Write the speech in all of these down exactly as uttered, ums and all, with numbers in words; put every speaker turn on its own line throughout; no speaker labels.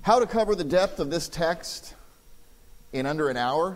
how to cover the depth of this text in under an hour.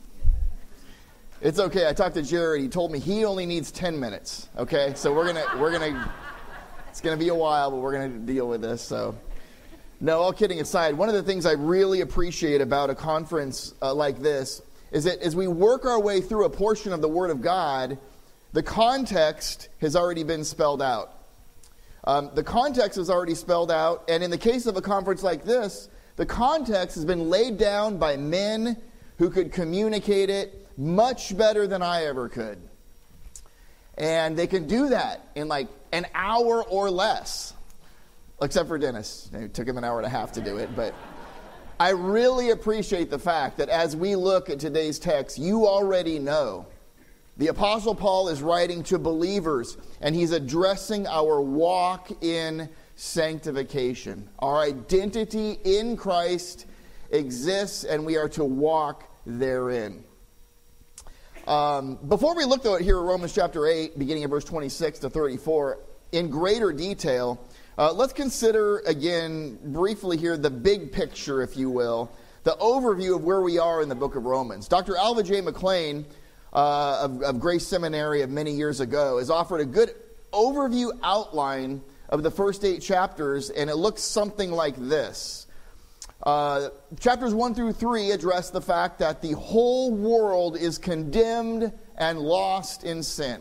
It's okay. I talked to Jared. He told me he only needs ten minutes. Okay, so we're gonna we're gonna it's gonna be a while, but we're gonna deal with this. So, no, all kidding aside, one of the things I really appreciate about a conference uh, like this is that as we work our way through a portion of the Word of God, the context has already been spelled out. Um, the context is already spelled out, and in the case of a conference like this, the context has been laid down by men who could communicate it much better than I ever could. And they can do that in like an hour or less, except for Dennis. It took him an hour and a half to do it, but I really appreciate the fact that as we look at today's text, you already know the Apostle Paul is writing to believers, and he's addressing our walk in sanctification. Our identity in Christ exists, and we are to walk therein. Um, before we look, though, here at Romans chapter eight, beginning of verse twenty-six to thirty-four, in greater detail, uh, let's consider again, briefly here, the big picture, if you will, the overview of where we are in the book of Romans. Doctor Alva J. McClain, Uh, of, of Grace Seminary of many years ago, has offered a good overview outline of the first eight chapters, and it looks something like this. Uh, chapters one through three address the fact that the whole world is condemned and lost in sin.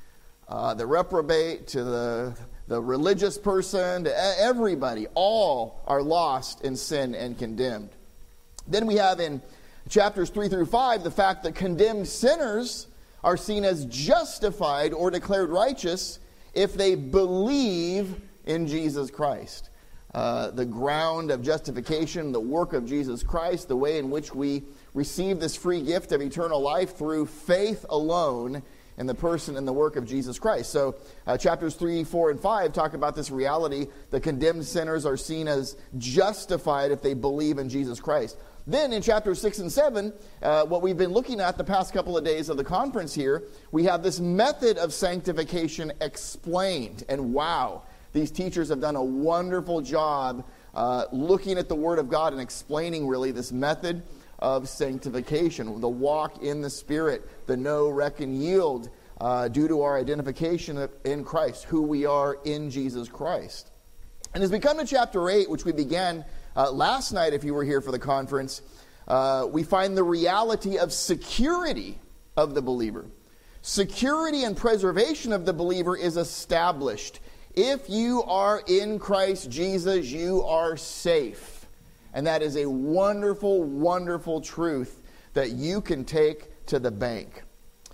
Uh, the reprobate to the, the religious person, to everybody, all are lost in sin and condemned. Then we have in chapters three through five, the fact that condemned sinners are seen as justified or declared righteous if they believe in Jesus Christ. Uh, the ground of justification, the work of Jesus Christ, the way in which we receive this free gift of eternal life through faith alone in the person and the work of Jesus Christ. So uh, chapters three, four, and five talk about this reality. The condemned sinners are seen as justified if they believe in Jesus Christ. Then in chapters six and seven, uh, what we've been looking at the past couple of days of the conference here, we have this method of sanctification explained. And wow, these teachers have done a wonderful job uh, looking at the Word of God and explaining really this method of sanctification, the walk in the Spirit, the know, reckon, yield, uh, due to our identification in Christ, who we are in Jesus Christ. And as we come to chapter eight, which we began Uh, last night, if you were here for the conference, uh, we find the reality of security of the believer. Security and preservation of the believer is established. If you are in Christ Jesus, you are safe. And that is a wonderful, wonderful truth that you can take to the bank.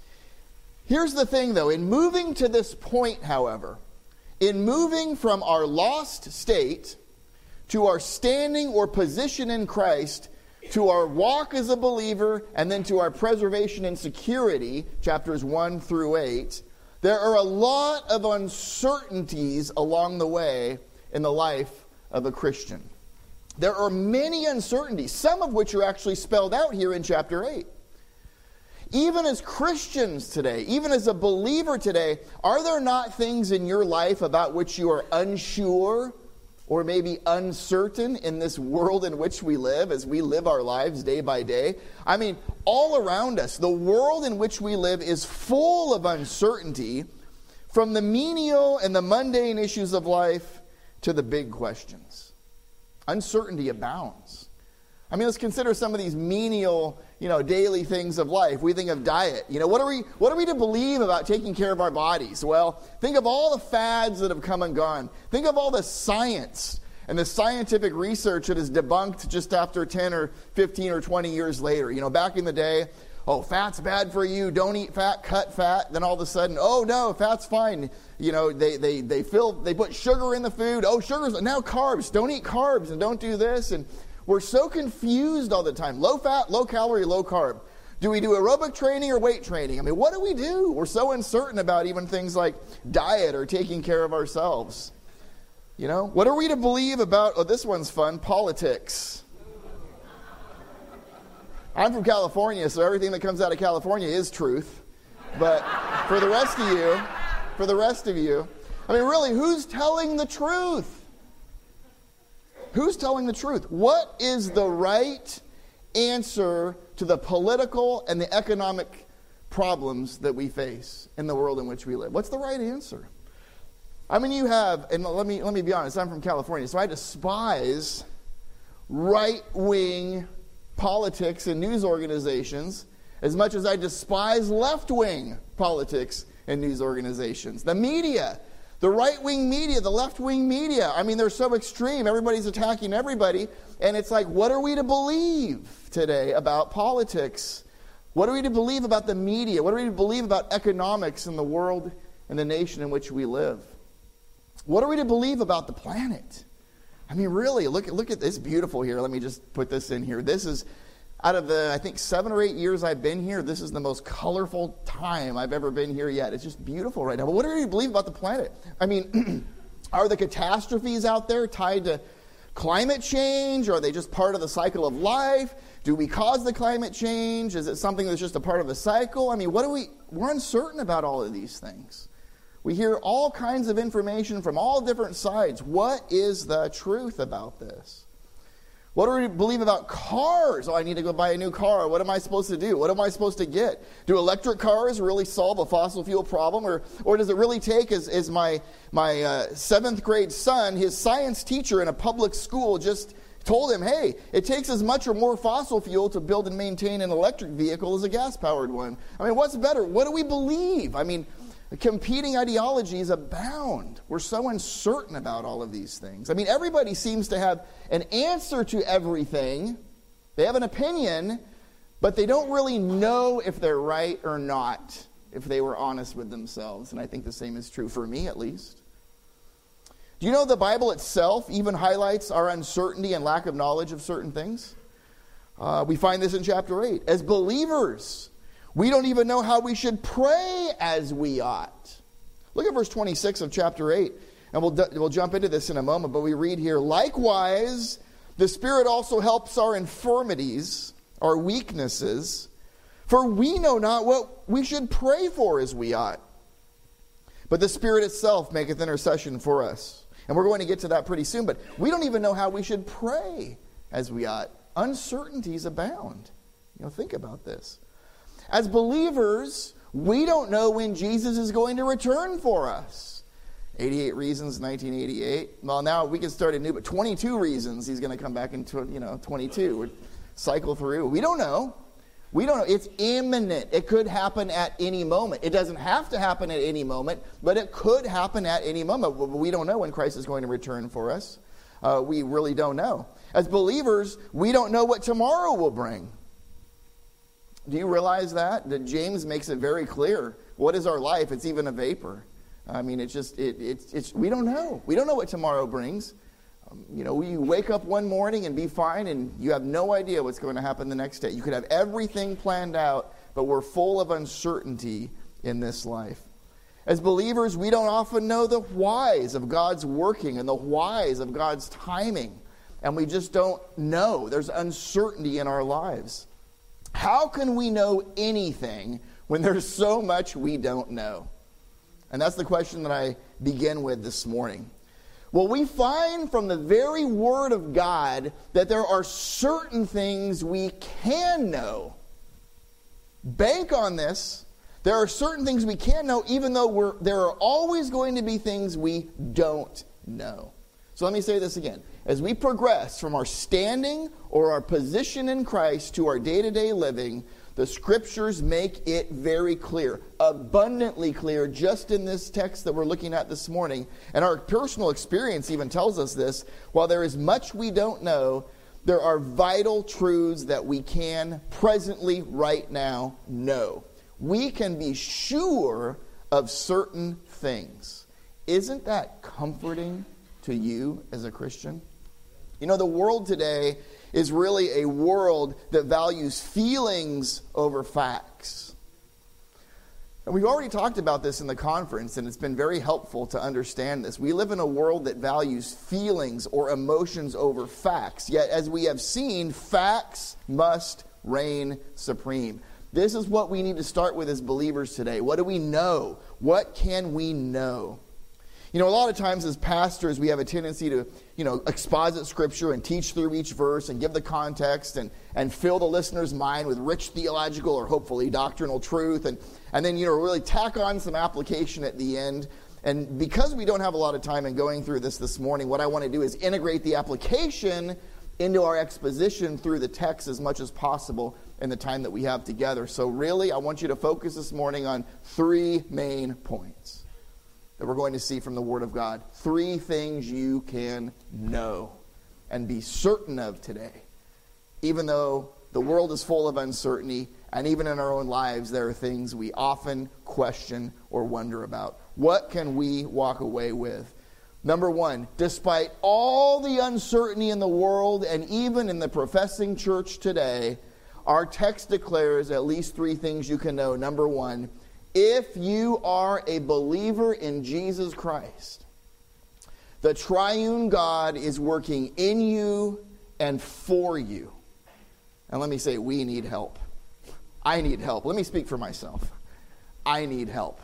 Here's the thing, though. In moving to this point, however, in moving from our lost state to our standing or position in Christ, to our walk as a believer, and then to our preservation and security, chapters one through eight, there are a lot of uncertainties along the way in the life of a Christian. There are many uncertainties, some of which are actually spelled out here in chapter eight. Even as Christians today, even as a believer today, are there not things in your life about which you are unsure or maybe uncertain in this world in which we live, as we live our lives day by day? I mean, all around us, the world in which we live is full of uncertainty, from the menial and the mundane issues of life to the big questions. Uncertainty abounds. I mean, let's consider some of these menial, you know, daily things of life. We think of diet. You know, what are we what are we to believe about taking care of our bodies? Well, think of all the fads that have come and gone. Think of all the science and the scientific research that is debunked just after ten or fifteen or twenty years later. You know, back in the day, oh, fat's bad for you, don't eat fat, cut fat. Then all of a sudden, oh no, fat's fine. You know, they they they fill they put sugar in the food. Oh, sugar's now carbs. Don't eat carbs and don't do this. And we're so confused all the time. Low fat, low calorie, low carb. Do we do aerobic training or weight training? I mean, what do we do? We're so uncertain about even things like diet or taking care of ourselves. You know, what are we to believe about, oh, this one's fun, politics? I'm from California, so everything that comes out of California is truth. But for the rest of you, for the rest of you, I mean, really, who's telling the truth? Who's telling the truth? What is the right answer to the political and the economic problems that we face in the world in which we live? What's the right answer? I mean, you have, and let me let me be honest, I'm from California, so I despise right-wing politics and news organizations as much as I despise left-wing politics and news organizations. The media, the right-wing media, the left-wing media, I mean, they're so extreme. Everybody's attacking everybody. And it's like, what are we to believe today about politics? What are we to believe about the media? What are we to believe about economics in the world and the nation in which we live? What are we to believe about the planet? I mean, really, look, look at this. Beautiful here. Let me just put this in here. This is, out of the, I think, seven or eight years I've been here, this is the most colorful time I've ever been here yet. It's just beautiful right now. But what do you believe about the planet? I mean, are the catastrophes out there tied to climate change? Or are they just part of the cycle of life? Do we cause the climate change? Is it something that's just a part of the cycle? I mean, what do we, we're uncertain about all of these things. We hear all kinds of information from all different sides. What is the truth about this? What do we believe about cars? Oh, I need to go buy a new car. What am I supposed to do? What am I supposed to get? Do electric cars really solve a fossil fuel problem? Or or does it really take, as, as my, my uh, seventh grade son, his science teacher in a public school just told him, hey, it takes as much or more fossil fuel to build and maintain an electric vehicle as a gas-powered one. I mean, what's better? What do we believe? I mean, competing ideologies abound. We're so uncertain about all of these things. I mean, everybody seems to have an answer to everything. They have an opinion, but they don't really know if they're right or not, if they were honest with themselves. And I think the same is true for me, at least. Do you know the Bible itself even highlights our uncertainty and lack of knowledge of certain things? Uh, we find this in chapter eight. As believers, we don't even know how we should pray as we ought. Look at verse twenty-six of chapter eight. And we'll, we'll jump into this in a moment, but we read here, likewise, the Spirit also helps our infirmities, our weaknesses, for we know not what we should pray for as we ought. But the Spirit itself maketh intercession for us. And we're going to get to that pretty soon, but we don't even know how we should pray as we ought. Uncertainties abound. You know, think about this. As believers, we don't know when Jesus is going to return for us. eighty-eight reasons, nineteen eighty-eight. Well, now we can start anew, but twenty-two reasons he's going to come back in, you know, twenty-two. We'd cycle through. We don't know. We don't know. It's imminent. It could happen at any moment. It doesn't have to happen at any moment, but it could happen at any moment. We don't know when Christ is going to return for us. Uh, we really don't know. As believers, we don't know what tomorrow will bring. Do you realize that? That James makes it very clear. What is our life? It's even a vapor. I mean, it's just, it, it's, it's, we don't know. We don't know what tomorrow brings. Um, you know, you wake up one morning and be fine, and you have no idea what's going to happen the next day. You could have everything planned out, but we're full of uncertainty in this life. As believers, we don't often know the whys of God's working and the whys of God's timing, and we just don't know. There's uncertainty in our lives. How can we know anything when there's so much we don't know? And that's the question that I begin with this morning. Well, we find from the very Word of God that there are certain things we can know. Bank on this. There are certain things we can know, even though we're, there are always going to be things we don't know. So let me say this again. As we progress from our standing or our position in Christ to our day-to-day living, the Scriptures make it very clear, abundantly clear, just in this text that we're looking at this morning. And our personal experience even tells us this. While there is much we don't know, there are vital truths that we can presently, right now, know. We can be sure of certain things. Isn't that comforting to you as a Christian? You know, the world today is really a world that values feelings over facts. And we've already talked about this in the conference, and it's been very helpful to understand this. We live in a world that values feelings or emotions over facts. Yet, as we have seen, facts must reign supreme. This is what we need to start with as believers today. What do we know? What can we know? You know, a lot of times as pastors, we have a tendency to, you know, exposit Scripture and teach through each verse and give the context and, and fill the listener's mind with rich theological or hopefully doctrinal truth. And, and then, you know, really tack on some application at the end. And because we don't have a lot of time in going through this this morning, what I want to do is integrate the application into our exposition through the text as much as possible in the time that we have together. So really, I want you to focus this morning on three main points that we're going to see from the Word of God. Three things you can know and be certain of today. Even though the world is full of uncertainty, and even in our own lives, there are things we often question or wonder about. What can we walk away with? Number one, despite all the uncertainty in the world and even in the professing church today, our text declares at least three things you can know. Number one, if you are a believer in Jesus Christ, the triune God is working in you and for you. And let me say, we need help. I need help. Let me speak for myself. I need help.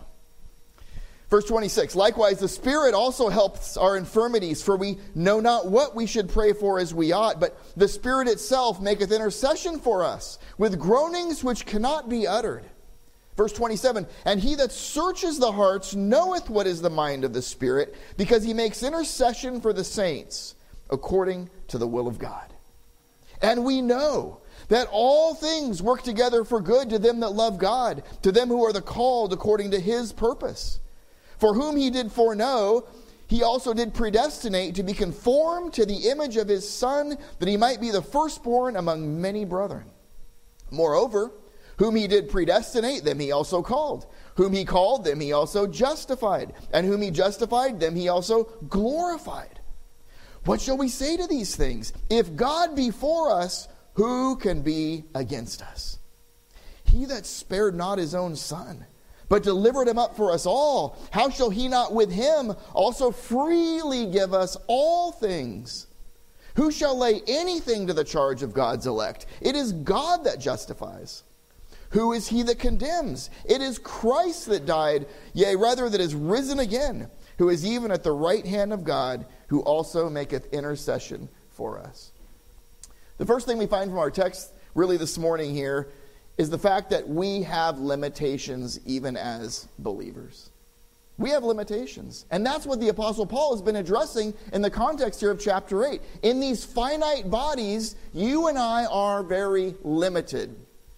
Verse twenty-six, likewise, the Spirit also helps our infirmities, for we know not what we should pray for as we ought, but the Spirit itself maketh intercession for us, with groanings which cannot be uttered. Verse twenty-seven, and he that searches the hearts knoweth what is the mind of the Spirit, because he makes intercession for the saints, according to the will of God. And we know that all things work together for good to them that love God, to them who are the called according to his purpose. For whom he did foreknow, he also did predestinate to be conformed to the image of his Son, that he might be the firstborn among many brethren. Moreover, whom he did predestinate, them he also called. Whom he called, them he also justified. And whom he justified, them he also glorified. What shall we say to these things? If God be for us, who can be against us? He that spared not his own Son, but delivered him up for us all, how shall he not with him also freely give us all things? Who shall lay anything to the charge of God's elect? It is God that justifies. Who is he that condemns? It is Christ that died, yea, rather that is risen again, who is even at the right hand of God, who also maketh intercession for us. The first thing we find from our text really this morning here is the fact that we have limitations even as believers. We have limitations. And that's what the Apostle Paul has been addressing in the context here of chapter eight. In these finite bodies, you and I are very limited.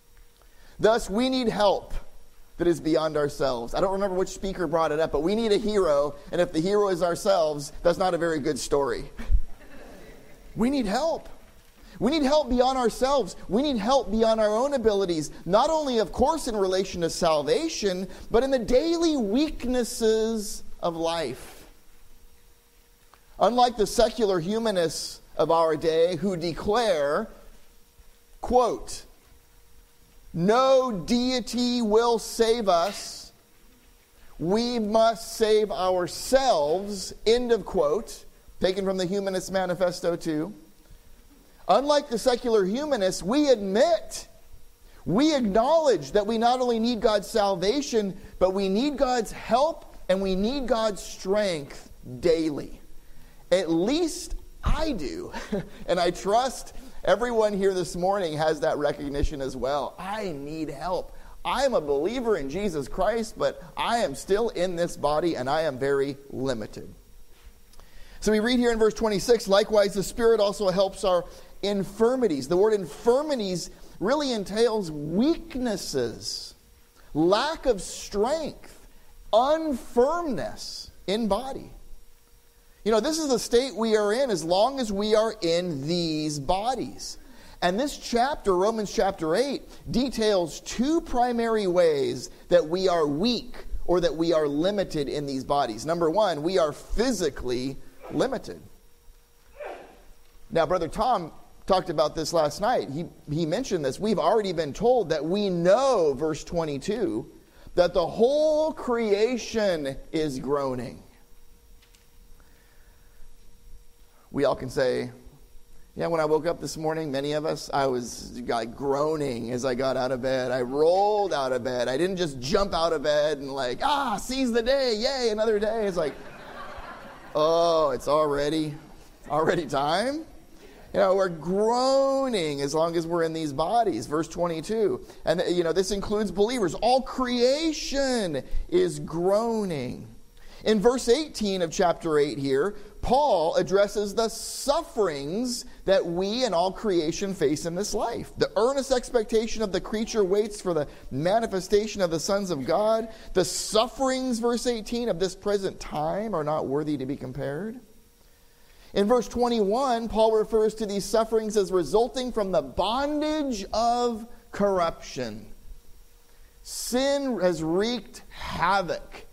Thus, we need help that is beyond ourselves. I don't remember which speaker brought it up, but we need a hero, and if the hero is ourselves, that's not a very good story. We need help. We need help beyond ourselves. We need help beyond our own abilities, not only, of course, in relation to salvation, but in the daily weaknesses of life. Unlike the secular humanists of our day who declare, quote, no deity will save us. We must save ourselves. End of quote. Taken from the Humanist Manifesto too. Unlike the secular humanists, we admit, we acknowledge that we not only need God's salvation, but we need God's help and we need God's strength daily. At least I do. And I trust everyone here this morning has that recognition as well. I need help. I am a believer in Jesus Christ, but I am still in this body and I am very limited. So we read here in verse twenty-six, likewise the Spirit also helps our infirmities. The word infirmities really entails weaknesses, lack of strength, unfirmness in body. You know, this is the state we are in as long as we are in these bodies. And this chapter, Romans chapter eight, details two primary ways that we are weak or that we are limited in these bodies. Number one, we are physically limited. Now, Brother Tom talked about this last night. He, he mentioned this. We've already been told that we know, verse twenty-two, that the whole creation is groaning. We all can say, yeah, when I woke up this morning, many of us, I was like groaning as I got out of bed. I rolled out of bed. I didn't just jump out of bed and like, ah, seize the day, yay, another day. It's like, Oh, it's already, already time? You know, we're groaning as long as we're in these bodies. Verse twenty-two. And, you know, this includes believers. All creation is groaning. In verse eighteen of chapter eight here, Paul addresses the sufferings that we and all creation face in this life. The earnest expectation of the creature waits for the manifestation of the sons of God. The sufferings, verse eighteen, of this present time are not worthy to be compared. In verse twenty-one, Paul refers to these sufferings as resulting from the bondage of corruption. Sin has wreaked havoc,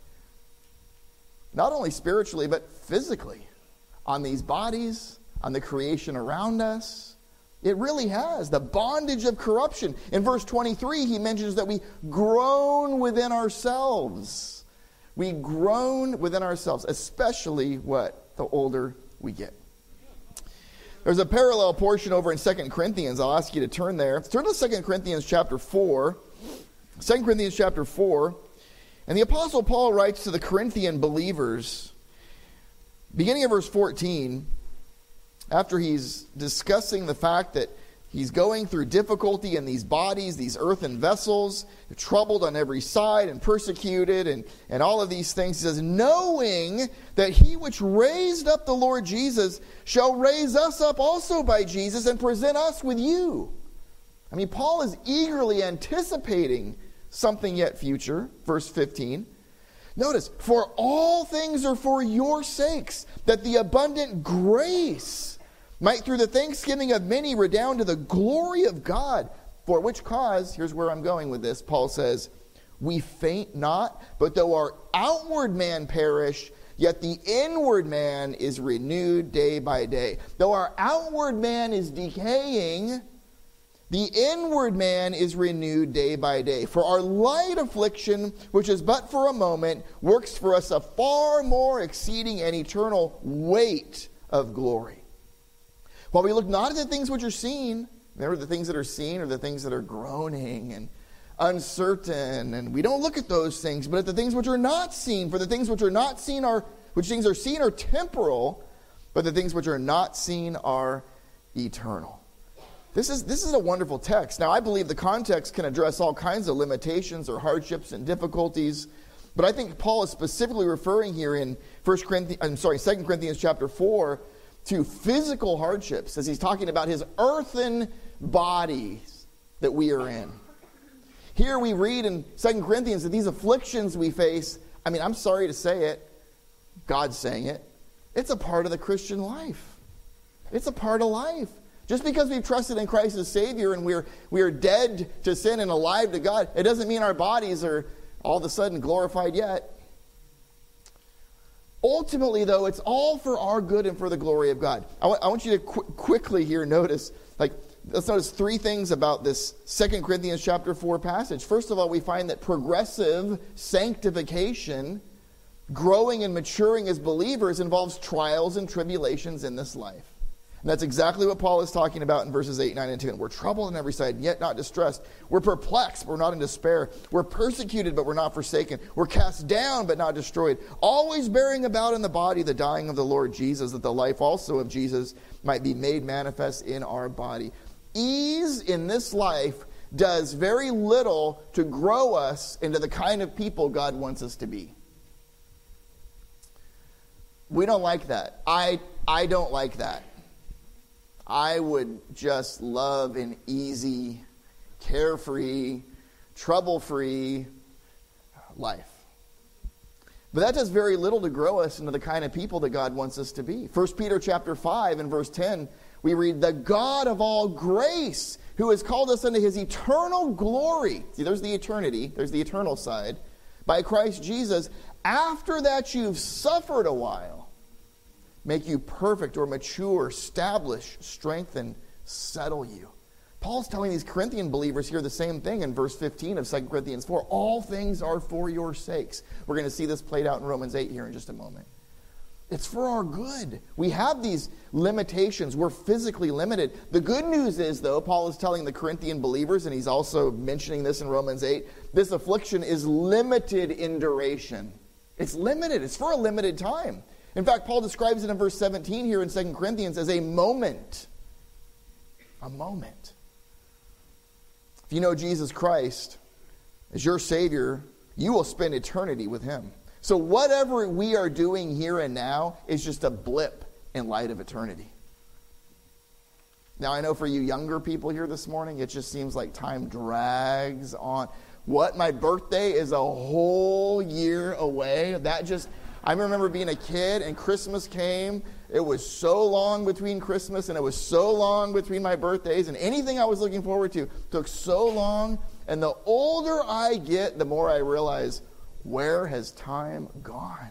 not only spiritually, but physically, on these bodies, on the creation around us. It really has. The bondage of corruption. In verse twenty-three, he mentions that we groan within ourselves. We groan within ourselves, especially what? The older we get. There's a parallel portion over in Second Corinthians. I'll ask you to turn there. Turn to Second Corinthians chapter four. Second Corinthians chapter four. And the Apostle Paul writes to the Corinthian believers, beginning of verse fourteen, after he's discussing the fact that he's going through difficulty in these bodies, these earthen vessels, troubled on every side and persecuted and, and all of these things. He says, knowing that he which raised up the Lord Jesus shall raise us up also by Jesus and present us with you. I mean, Paul is eagerly anticipating something yet future. Verse fifteen. Notice, for all things are for your sakes, that the abundant grace might through the thanksgiving of many redound to the glory of God. For which cause, here's where I'm going with this, Paul says, we faint not, but though our outward man perish, yet the inward man is renewed day by day. Though our outward man is decaying, the inward man is renewed day by day. For our light affliction, which is but for a moment, works for us a far more exceeding and eternal weight of glory. While we look not at the things which are seen, remember the things that are seen are the things that are groaning and uncertain, and we don't look at those things, but at the things which are not seen. For the things which are not seen are, which things are seen are temporal, but the things which are not seen are eternal. This is, this is a wonderful text. Now, I believe the context can address all kinds of limitations or hardships and difficulties, but I think Paul is specifically referring here in First Corinthians, I'm sorry, Second Corinthians chapter four to physical hardships as he's talking about his earthen bodies that we are in. Here we read in Second Corinthians that these afflictions we face, I mean, I'm sorry to say it, God's saying it, it's a part of the Christian life. It's a part of life. Just because we've trusted in Christ as Savior and we're we are dead to sin and alive to God, it doesn't mean our bodies are all of a sudden glorified yet. Ultimately, though, it's all for our good and for the glory of God. I, w- I want you to qu- quickly here notice, like, let's notice three things about this Second Corinthians chapter four passage. First of all, we find that progressive sanctification, growing and maturing as believers, involves trials and tribulations in this life. And that's exactly what Paul is talking about in verses eight, nine, and ten. We're troubled on every side, yet not distressed. We're perplexed, but we're not in despair. We're persecuted, but we're not forsaken. We're cast down, but not destroyed. Always bearing about in the body the dying of the Lord Jesus, that the life also of Jesus might be made manifest in our body. Ease in this life does very little to grow us into the kind of people God wants us to be. We don't like that. I, I don't like that. I would just love an easy, carefree, trouble-free life. But that does very little to grow us into the kind of people that God wants us to be. First Peter chapter five and verse ten, we read, the God of all grace, who has called us unto his eternal glory. See, there's the eternity. There's the eternal side. By Christ Jesus, after that you've suffered a while, make you perfect or mature, establish, strengthen, settle you. Paul's telling these Corinthian believers here the same thing in verse fifteen of Second Corinthians four. All things are for your sakes. We're going to see this played out in Romans eight here in just a moment. It's for our good. We have these limitations. We're physically limited. The good news is, though, Paul is telling the Corinthian believers, and he's also mentioning this in Romans eight, this affliction is limited in duration. It's limited. It's for a limited time. In fact, Paul describes it in verse seventeen here in Second Corinthians as a moment. A moment. If you know Jesus Christ as your Savior, you will spend eternity with Him. So whatever we are doing here and now is just a blip in light of eternity. Now, I know for you younger people here this morning, it just seems like time drags on. What? My birthday is a whole year away? That just... I remember being a kid and Christmas came. It was so long between Christmas and it was so long between my birthdays, and anything I was looking forward to took so long. And the older I get, the more I realize, where has time gone?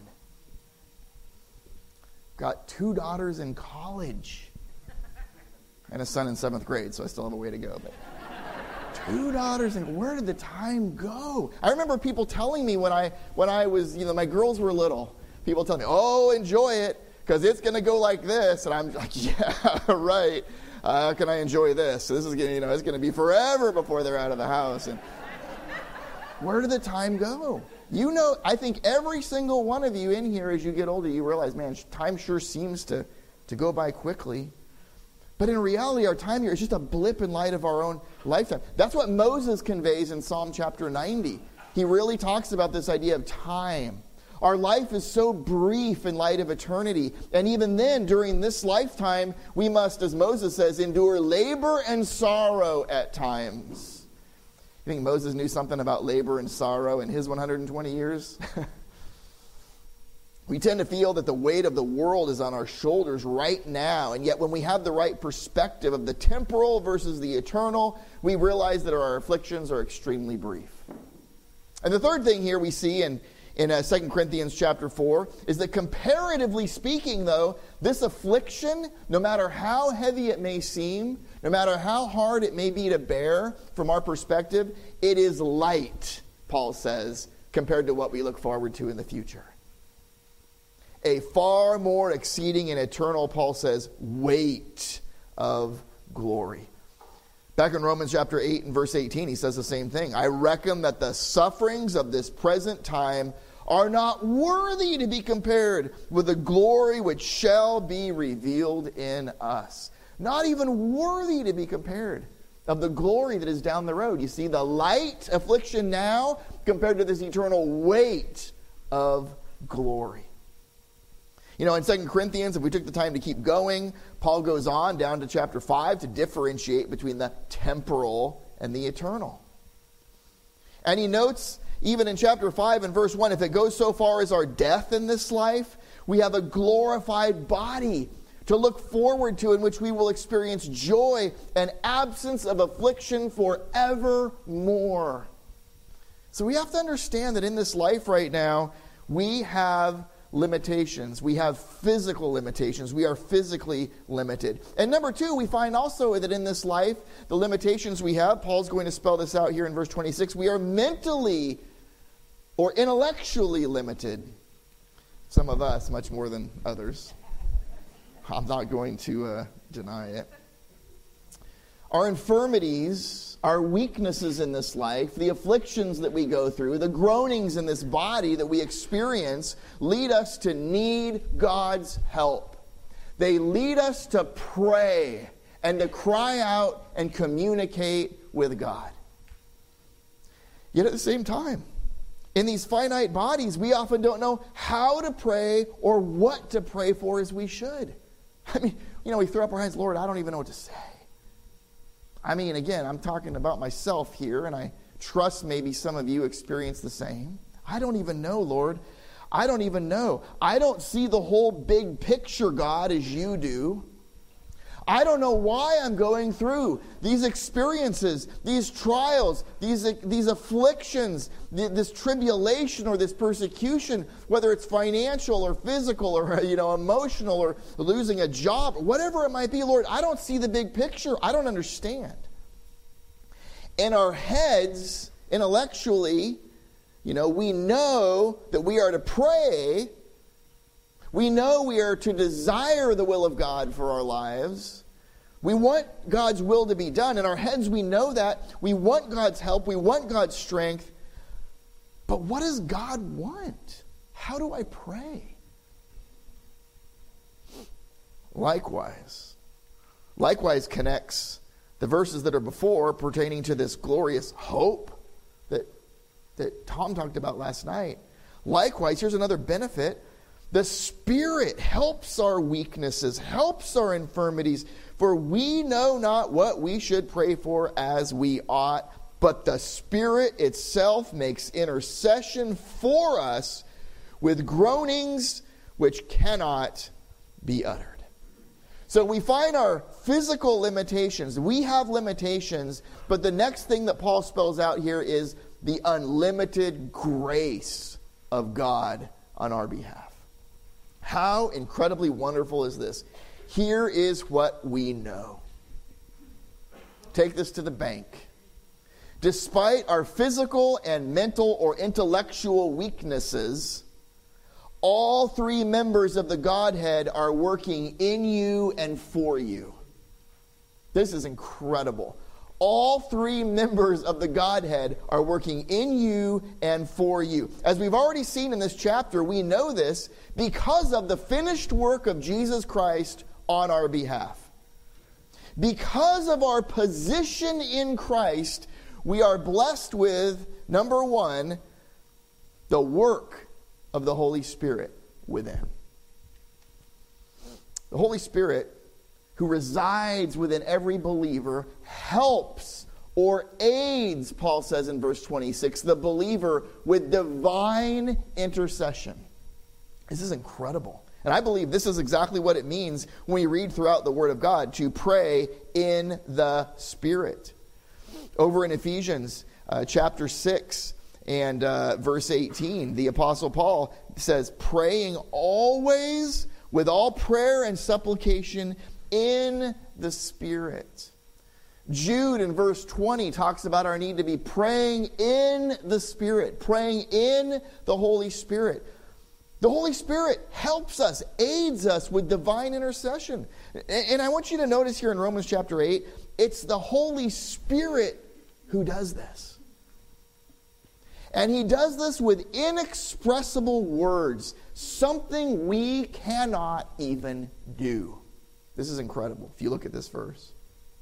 Got two daughters in college and a son in seventh grade, so I still have a way to go. But two daughters, and where did the time go? I remember people telling me when I when I was, you know, my girls were little. People tell me, oh, enjoy it, because it's going to go like this. And I'm like, yeah, right. Uh, how can I enjoy this? So this is going to, you know, it's going to be forever before they're out of the house. And where did the time go? You know, I think every single one of you in here, as you get older, you realize, man, time sure seems to, to go by quickly. But in reality, our time here is just a blip in light of our own lifetime. That's what Moses conveys in Psalm chapter ninety. He really talks about this idea of time. Our life is so brief in light of eternity. And even then, during this lifetime, we must, as Moses says, endure labor and sorrow at times. You think Moses knew something about labor and sorrow in his one hundred twenty years? We tend to feel that the weight of the world is on our shoulders right now. And yet when we have the right perspective of the temporal versus the eternal, we realize that our afflictions are extremely brief. And the third thing here we see in in uh, Second Corinthians chapter four, is that comparatively speaking, though, this affliction, no matter how heavy it may seem, no matter how hard it may be to bear from our perspective, it is light, Paul says, compared to what we look forward to in the future. A far more exceeding and eternal, Paul says, weight of glory. Back in Romans chapter eight and verse eighteen, he says the same thing. I reckon that the sufferings of this present time are not worthy to be compared with the glory which shall be revealed in us. Not even worthy to be compared of the glory that is down the road. You see, the light affliction now compared to this eternal weight of glory. You know, in Second Corinthians, if we took the time to keep going, Paul goes on down to chapter five to differentiate between the temporal and the eternal. And he notes, even in chapter five and verse one, if it goes so far as our death in this life, we have a glorified body to look forward to in which we will experience joy and absence of affliction forevermore. So we have to understand that in this life right now, we have limitations. We have physical limitations. We are physically limited. And number two, we find also that in this life, the limitations we have, Paul's going to spell this out here in verse twenty-six, we are mentally or intellectually limited. Some of us, much more than others. I'm not going to uh, deny it. Our infirmities, our weaknesses in this life, the afflictions that we go through, the groanings in this body that we experience lead us to need God's help. They lead us to pray and to cry out and communicate with God. Yet at the same time, in these finite bodies, we often don't know how to pray or what to pray for as we should. I mean, you know, we throw up our hands, Lord, I don't even know what to say. I mean, again, I'm talking about myself here, and I trust maybe some of you experience the same. I don't even know, Lord. I don't even know. I don't see the whole big picture, God, as you do. I don't know why I'm going through these experiences, these trials, these, these afflictions, this tribulation or this persecution, whether it's financial or physical or, you know, emotional or losing a job, whatever it might be, Lord, I don't see the big picture. I don't understand. In our heads, intellectually, you know, we know that we are to pray. We know we are to desire the will of God for our lives. We want God's will to be done. In our heads, we know that. We want God's help. We want God's strength. But what does God want? How do I pray? likewise. Likewise connects the verses that are before pertaining to this glorious hope that, that Tom talked about last night. Likewise, here's another benefit. The Spirit helps our weaknesses, helps our infirmities, for we know not what we should pray for as we ought, but the Spirit itself makes intercession for us with groanings which cannot be uttered. So we find our physical limitations. We have limitations, but the next thing that Paul spells out here is the unlimited grace of God on our behalf. How incredibly wonderful is this? Here is what we know. Take this to the bank. Despite our physical and mental or intellectual weaknesses, all three members of the Godhead are working in you and for you. This is incredible. All three members of the Godhead are working in you and for you. As we've already seen in this chapter, we know this because of the finished work of Jesus Christ on our behalf. Because of our position in Christ, we are blessed with, number one, the work of the Holy Spirit within. The Holy Spirit, who resides within every believer, helps or aids, Paul says in verse twenty-six, the believer with divine intercession. This is incredible. And I believe this is exactly what it means when we read throughout the Word of God, to pray in the Spirit. Over in Ephesians uh, chapter six and uh, verse eighteen, the Apostle Paul says, praying always with all prayer and supplication in the Spirit. Jude in verse twenty talks about our need to be praying in the Spirit, praying in the Holy Spirit. The Holy Spirit helps us, aids us with divine intercession. And I want you to notice here in Romans chapter eight, it's the Holy Spirit who does this. And he does this with inexpressible words, something we cannot even do. This is incredible if you look at this verse.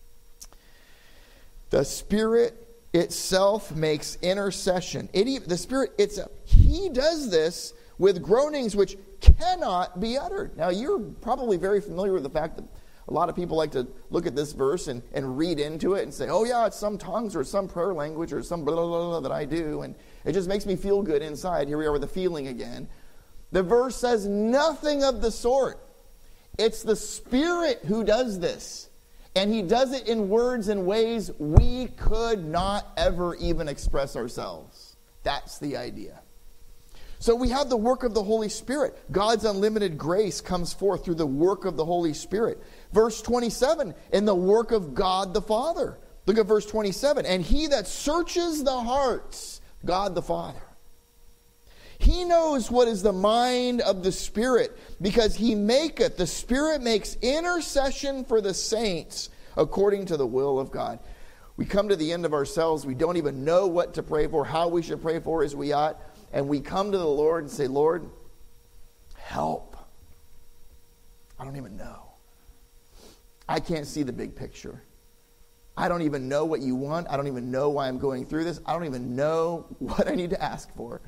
The Spirit itself makes intercession. It, the Spirit itself, he does this with groanings which cannot be uttered. Now, you're probably very familiar with the fact that a lot of people like to look at this verse and, and read into it and say, oh yeah, it's some tongues or some prayer language or some blah, blah, blah, blah that I do, and it just makes me feel good inside. Here we are with the feeling again. The verse says nothing of the sort. It's the Spirit who does this. And he does it in words and ways we could not ever even express ourselves. That's the idea. So we have the work of the Holy Spirit. God's unlimited grace comes forth through the work of the Holy Spirit. Verse twenty-seven, in the work of God the Father. Look at verse twenty-seven. And he that searches the hearts, God the Father. He knows what is the mind of the Spirit, because he maketh, the Spirit makes intercession for the saints according to the will of God. We come to the end of ourselves. We don't even know what to pray for, how we should pray for as we ought. And we come to the Lord and say, Lord, help. I don't even know. I can't see the big picture. I don't even know what you want. I don't even know why I'm going through this. I don't even know what I need to ask for.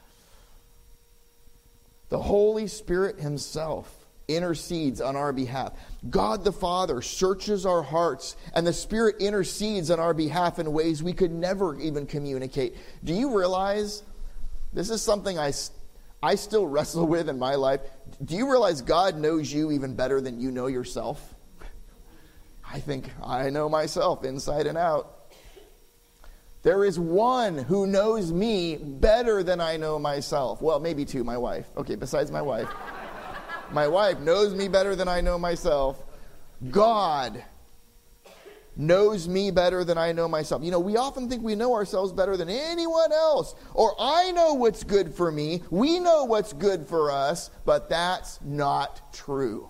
The Holy Spirit himself intercedes on our behalf. God the Father searches our hearts, and the Spirit intercedes on our behalf in ways we could never even communicate. Do you realize, this is something I, I still wrestle with in my life. Do you realize God knows you even better than you know yourself? I think I know myself inside and out. There is one who knows me better than I know myself. Well, maybe two, my wife. Okay, besides my wife. My wife knows me better than I know myself. God knows me better than I know myself. You know, we often think we know ourselves better than anyone else. Or I know what's good for me. We know what's good for us. But that's not true.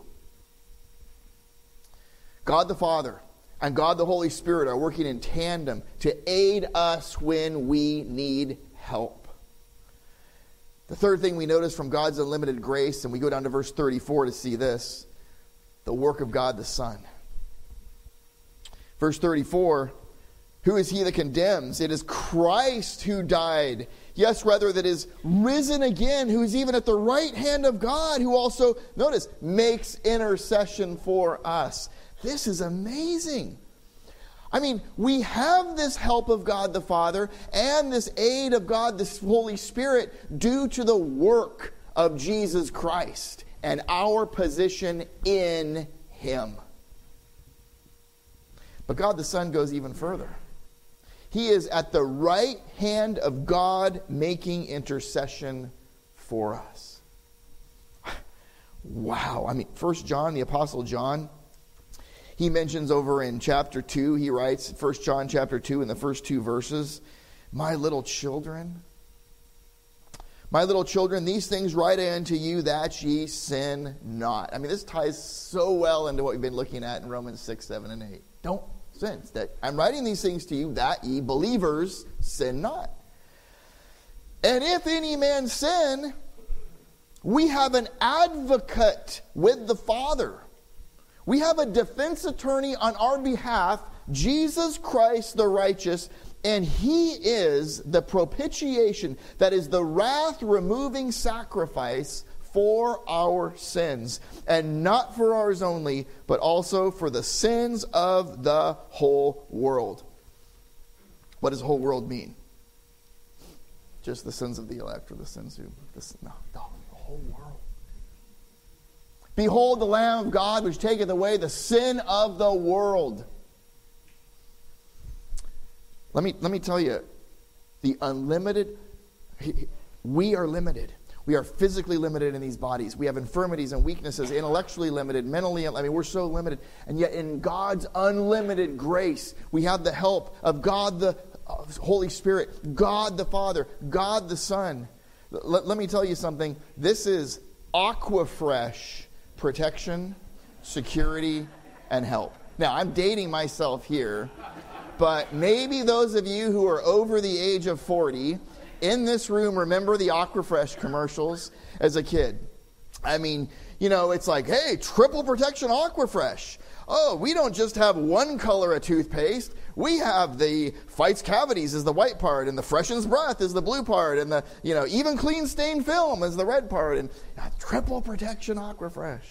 God the Father and God the Holy Spirit are working in tandem to aid us when we need help. The third thing we notice from God's unlimited grace, and we go down to verse thirty-four to see this, the work of God the Son. Verse thirty-four, who is he that condemns? It is Christ who died. Yes, rather, that is risen again, who is even at the right hand of God, who also, notice, makes intercession for us. This is amazing. I mean, we have this help of God the Father and this aid of God the Holy Spirit due to the work of Jesus Christ and our position in Him. But God the Son goes even further. He is at the right hand of God making intercession for us. Wow. I mean, First John, the Apostle John, he mentions over in chapter two, he writes, First John chapter two, in the first two verses, my little children, my little children, these things write I unto you that ye sin not. I mean, this ties so well into what we've been looking at in Romans six, seven, and eight. Don't sin. That I'm writing these things to you that ye believers sin not. And if any man sin, we have an advocate with the Father. We have a defense attorney on our behalf, Jesus Christ the righteous, and He is the propitiation, that is the wrath-removing sacrifice for our sins, and not for ours only, but also for the sins of the whole world. What does the whole world mean? Just the sins of the elect, or the sins who... The, no, the whole world. Behold the Lamb of God, which taketh away the sin of the world. Let me, let me tell you, the unlimited, we are limited. We are physically limited in these bodies. We have infirmities and weaknesses, intellectually limited, mentally, I mean, we're so limited. And yet in God's unlimited grace, we have the help of God the Holy Spirit, God the Father, God the Son. Let, let me tell you something. This is aquafresh protection, security, and help. Now, I'm dating myself here, but maybe those of you who are over the age of forty in this room remember the Aquafresh commercials as a kid. I mean, you know, it's like, hey, triple protection Aquafresh. Oh, we don't just have one color of toothpaste. We have the fights cavities is the white part, and the freshens breath is the blue part, and the, you know, even clean stain film is the red part, and uh, triple protection Aquafresh.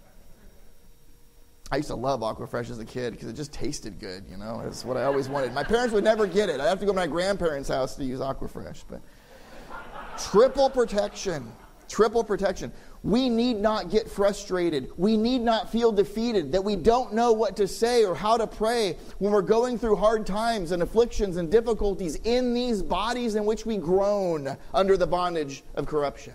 I used to love Aquafresh as a kid because it just tasted good, you know. That's what I always wanted. My parents would never get it. I'd have to go to my grandparents' house to use Aquafresh. But triple protection. Triple protection. We need not get frustrated. We need not feel defeated, that we don't know what to say or how to pray when we're going through hard times and afflictions and difficulties in these bodies in which we groan under the bondage of corruption.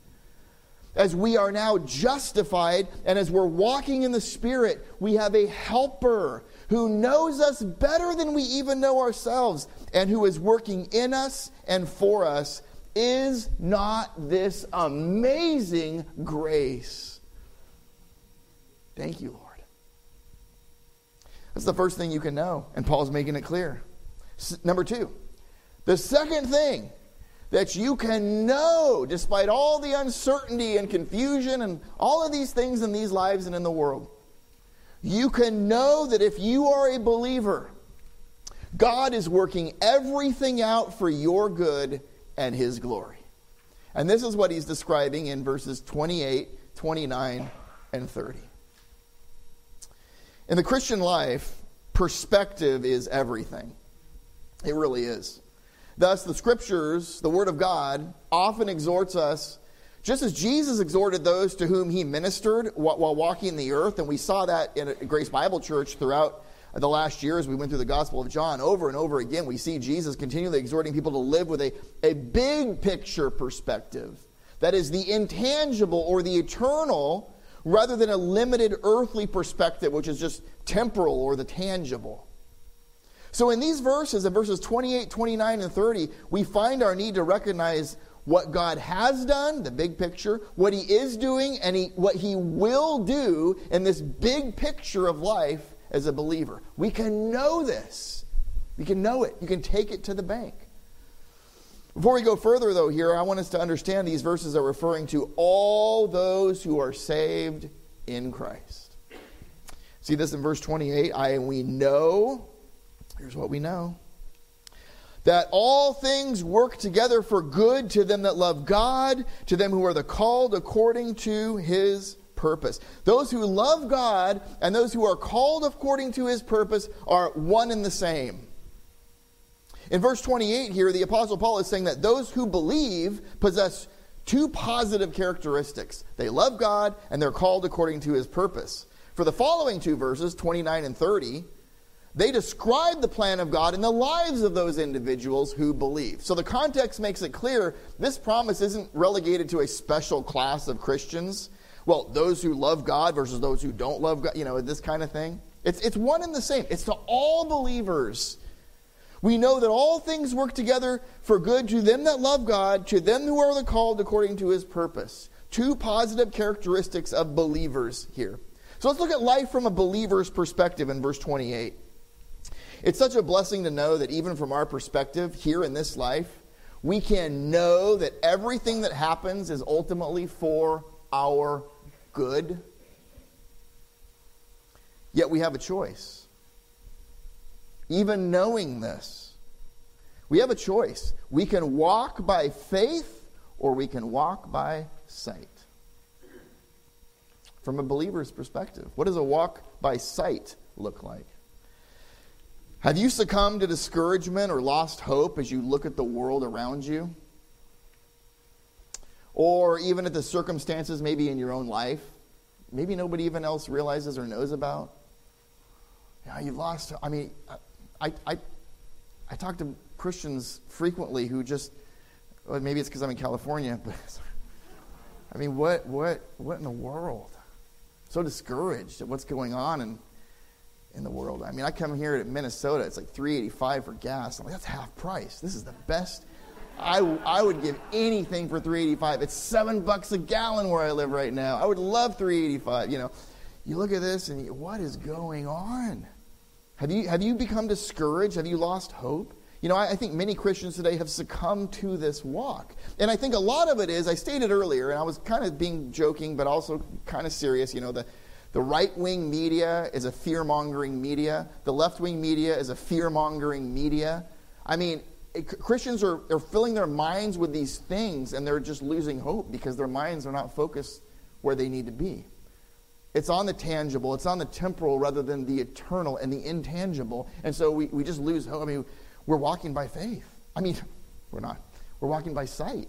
As we are now justified and as we're walking in the Spirit, we have a helper who knows us better than we even know ourselves and who is working in us and for us. Is not this amazing grace? Thank you, Lord. That's the first thing you can know, and Paul's making it clear. S- number two, the second thing that you can know, despite all the uncertainty and confusion and all of these things in these lives and in the world, you can know that if you are a believer, God is working everything out for your good and His glory. And this is what he's describing in verses twenty-eight, twenty-nine, and thirty. In the Christian life, perspective is everything. It really is. Thus, the Scriptures, the Word of God, often exhorts us, just as Jesus exhorted those to whom He ministered while walking the earth, and we saw that in Grace Bible Church throughout the last year as we went through the Gospel of John. Over and over again, we see Jesus continually exhorting people to live with a, a big picture perspective. That is the intangible or the eternal, rather than a limited earthly perspective, which is just temporal or the tangible. So in these verses, in verses twenty-eight, twenty-nine, and thirty, we find our need to recognize what God has done, the big picture, what He is doing, and he, what He will do in this big picture of life as a believer. We can know this. We can know it. You can take it to the bank. Before we go further, though, here, I want us to understand these verses are referring to all those who are saved in Christ. See this in verse twenty-eight. I and we know, here's what we know, that all things work together for good to them that love God, to them who are the called according to his purpose. Those who love God and those who are called according to his purpose are one and the same. In verse twenty-eight here, the Apostle Paul is saying that those who believe possess two positive characteristics. They love God and they're called according to his purpose. For the following two verses, twenty-nine and thirty, they describe the plan of God in the lives of those individuals who believe. So the context makes it clear this promise isn't relegated to a special class of Christians. Well, those who love God versus those who don't love God, you know, this kind of thing. It's, it's one and the same. It's to all believers. We know that all things work together for good to them that love God, to them who are the called according to his purpose. Two positive characteristics of believers here. So let's look at life from a believer's perspective in verse twenty-eight. It's such a blessing to know that even from our perspective here in this life, we can know that everything that happens is ultimately for our good. Yet we have a choice. Even knowing this, we have a choice. We can walk by faith or we can walk by sight. From a believer's perspective, what does a walk by sight look like? Have you succumbed to discouragement or lost hope as you look at the world around you? Or even at the circumstances maybe in your own life, maybe nobody even else realizes or knows about? Yeah, you've lost, I mean, I, I, I talk to Christians frequently who just, well, maybe it's because I'm in California, but I mean, what, what, what in the world? So discouraged at what's going on in, in the world. I mean, I come here to Minnesota, it's like three eighty-five for gas. I'm like, that's half price. This is the best. I, I would give anything for three eighty-five. It's seven bucks a gallon where I live right now. I would love three eighty-five. You know, you look at this and you, what is going on? Have you have you become discouraged? Have you lost hope? You know, I, I think many Christians today have succumbed to this walk. And I think a lot of it is, I stated earlier, and I was kind of being joking, but also kind of serious, you know, the, the right-wing media is a fear-mongering media. The left-wing media is a fear-mongering media. I mean, it, Christians are, are filling their minds with these things, and they're just losing hope because their minds are not focused where they need to be. It's on the tangible, it's on the temporal rather than the eternal and the intangible. And so we, we just lose hope. I mean, we're walking by faith. I mean, we're not. We're walking by sight.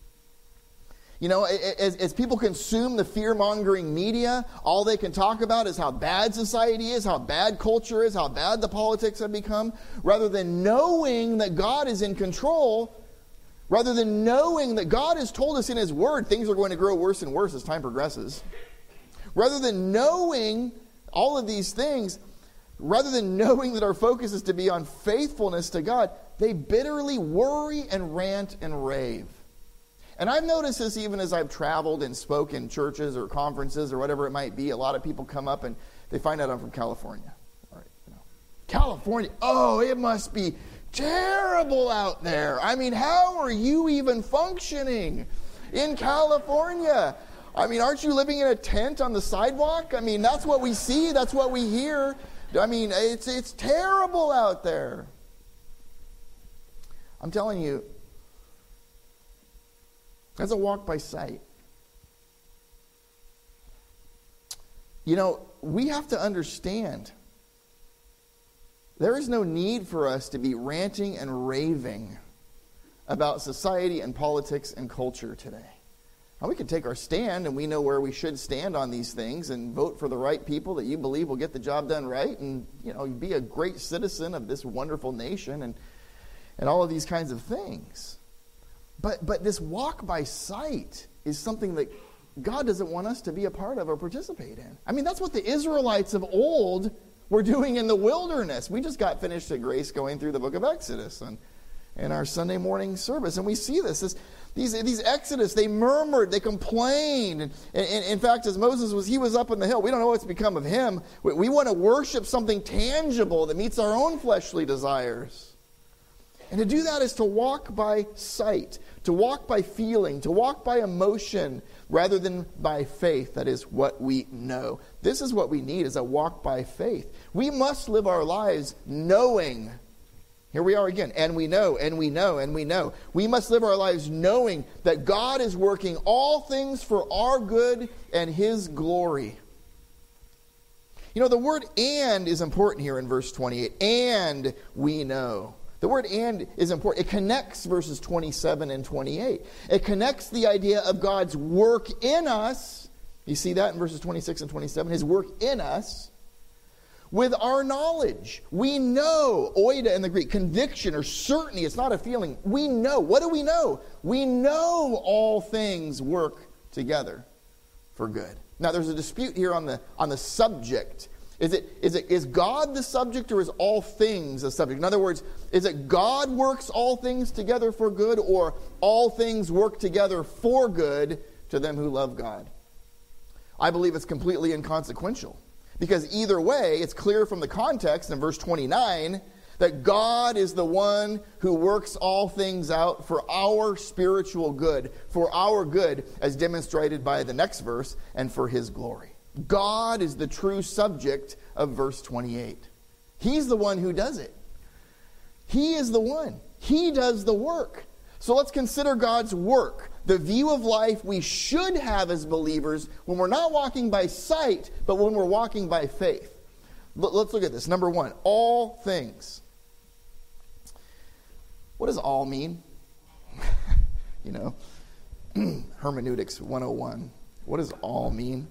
You know, as, as people consume the fear-mongering media, all they can talk about is how bad society is, how bad culture is, how bad the politics have become, rather than knowing that God is in control, rather than knowing that God has told us in his word things are going to grow worse and worse as time progresses. Rather than knowing all of these things, rather than knowing that our focus is to be on faithfulness to God, they bitterly worry and rant and rave. And I've noticed this even as I've traveled and spoke in churches or conferences or whatever it might be. A lot of people come up and they find out I'm from California. All right, you know, California, oh, it must be terrible out there. I mean, how are you even functioning in California? I mean, aren't you living in a tent on the sidewalk? I mean, that's what we see. That's what we hear. I mean, it's it's terrible out there. I'm telling you, that's a walk by sight. You know, we have to understand there is no need for us to be ranting and raving about society and politics and culture today. Now, we can take our stand, and we know where we should stand on these things and vote for the right people that you believe will get the job done right and, you know, be a great citizen of this wonderful nation and and all of these kinds of things. But but this walk by sight is something that God doesn't want us to be a part of or participate in. I mean, that's what the Israelites of old were doing in the wilderness. We just got finished at Grace going through the book of Exodus and in our Sunday morning service. And we see this. this these, these Exodus, they murmured, they complained. And, and, in fact, as Moses was, he was up on the hill. We don't know what's become of him. We, we want to worship something tangible that meets our own fleshly desires. And to do that is to walk by sight, to walk by feeling, to walk by emotion rather than by faith. That is what we know. This is what we need, is a walk by faith. We must live our lives knowing. Here we are again. And we know, and we know, and we know. We must live our lives knowing that God is working all things for our good and His glory. You know, the word "and" is important here in verse twenty-eight. And we know. The word "and" is important. It connects verses twenty-seven and twenty-eight. It connects the idea of God's work in us. You see that in verses twenty-six and twenty-seven. His work in us with our knowledge. We know, oida in the Greek, conviction or certainty. It's not a feeling. We know. What do we know? We know all things work together for good. Now, there's a dispute here on the on the subject. Is it is it is God the subject, or is all things the subject? In other words, is it God works all things together for good, or all things work together for good to them who love God? I believe it's completely inconsequential, because either way, it's clear from the context in verse twenty-nine that God is the one who works all things out for our spiritual good, for our good, as demonstrated by the next verse, and for His glory. God is the true subject of verse twenty-eight. He's the one who does it. He is the one. He does the work. So let's consider God's work, the view of life we should have as believers when we're not walking by sight, but when we're walking by faith. Let's look at this. Number one, all things. What does all mean? You know, hermeneutics one oh one. What does all mean?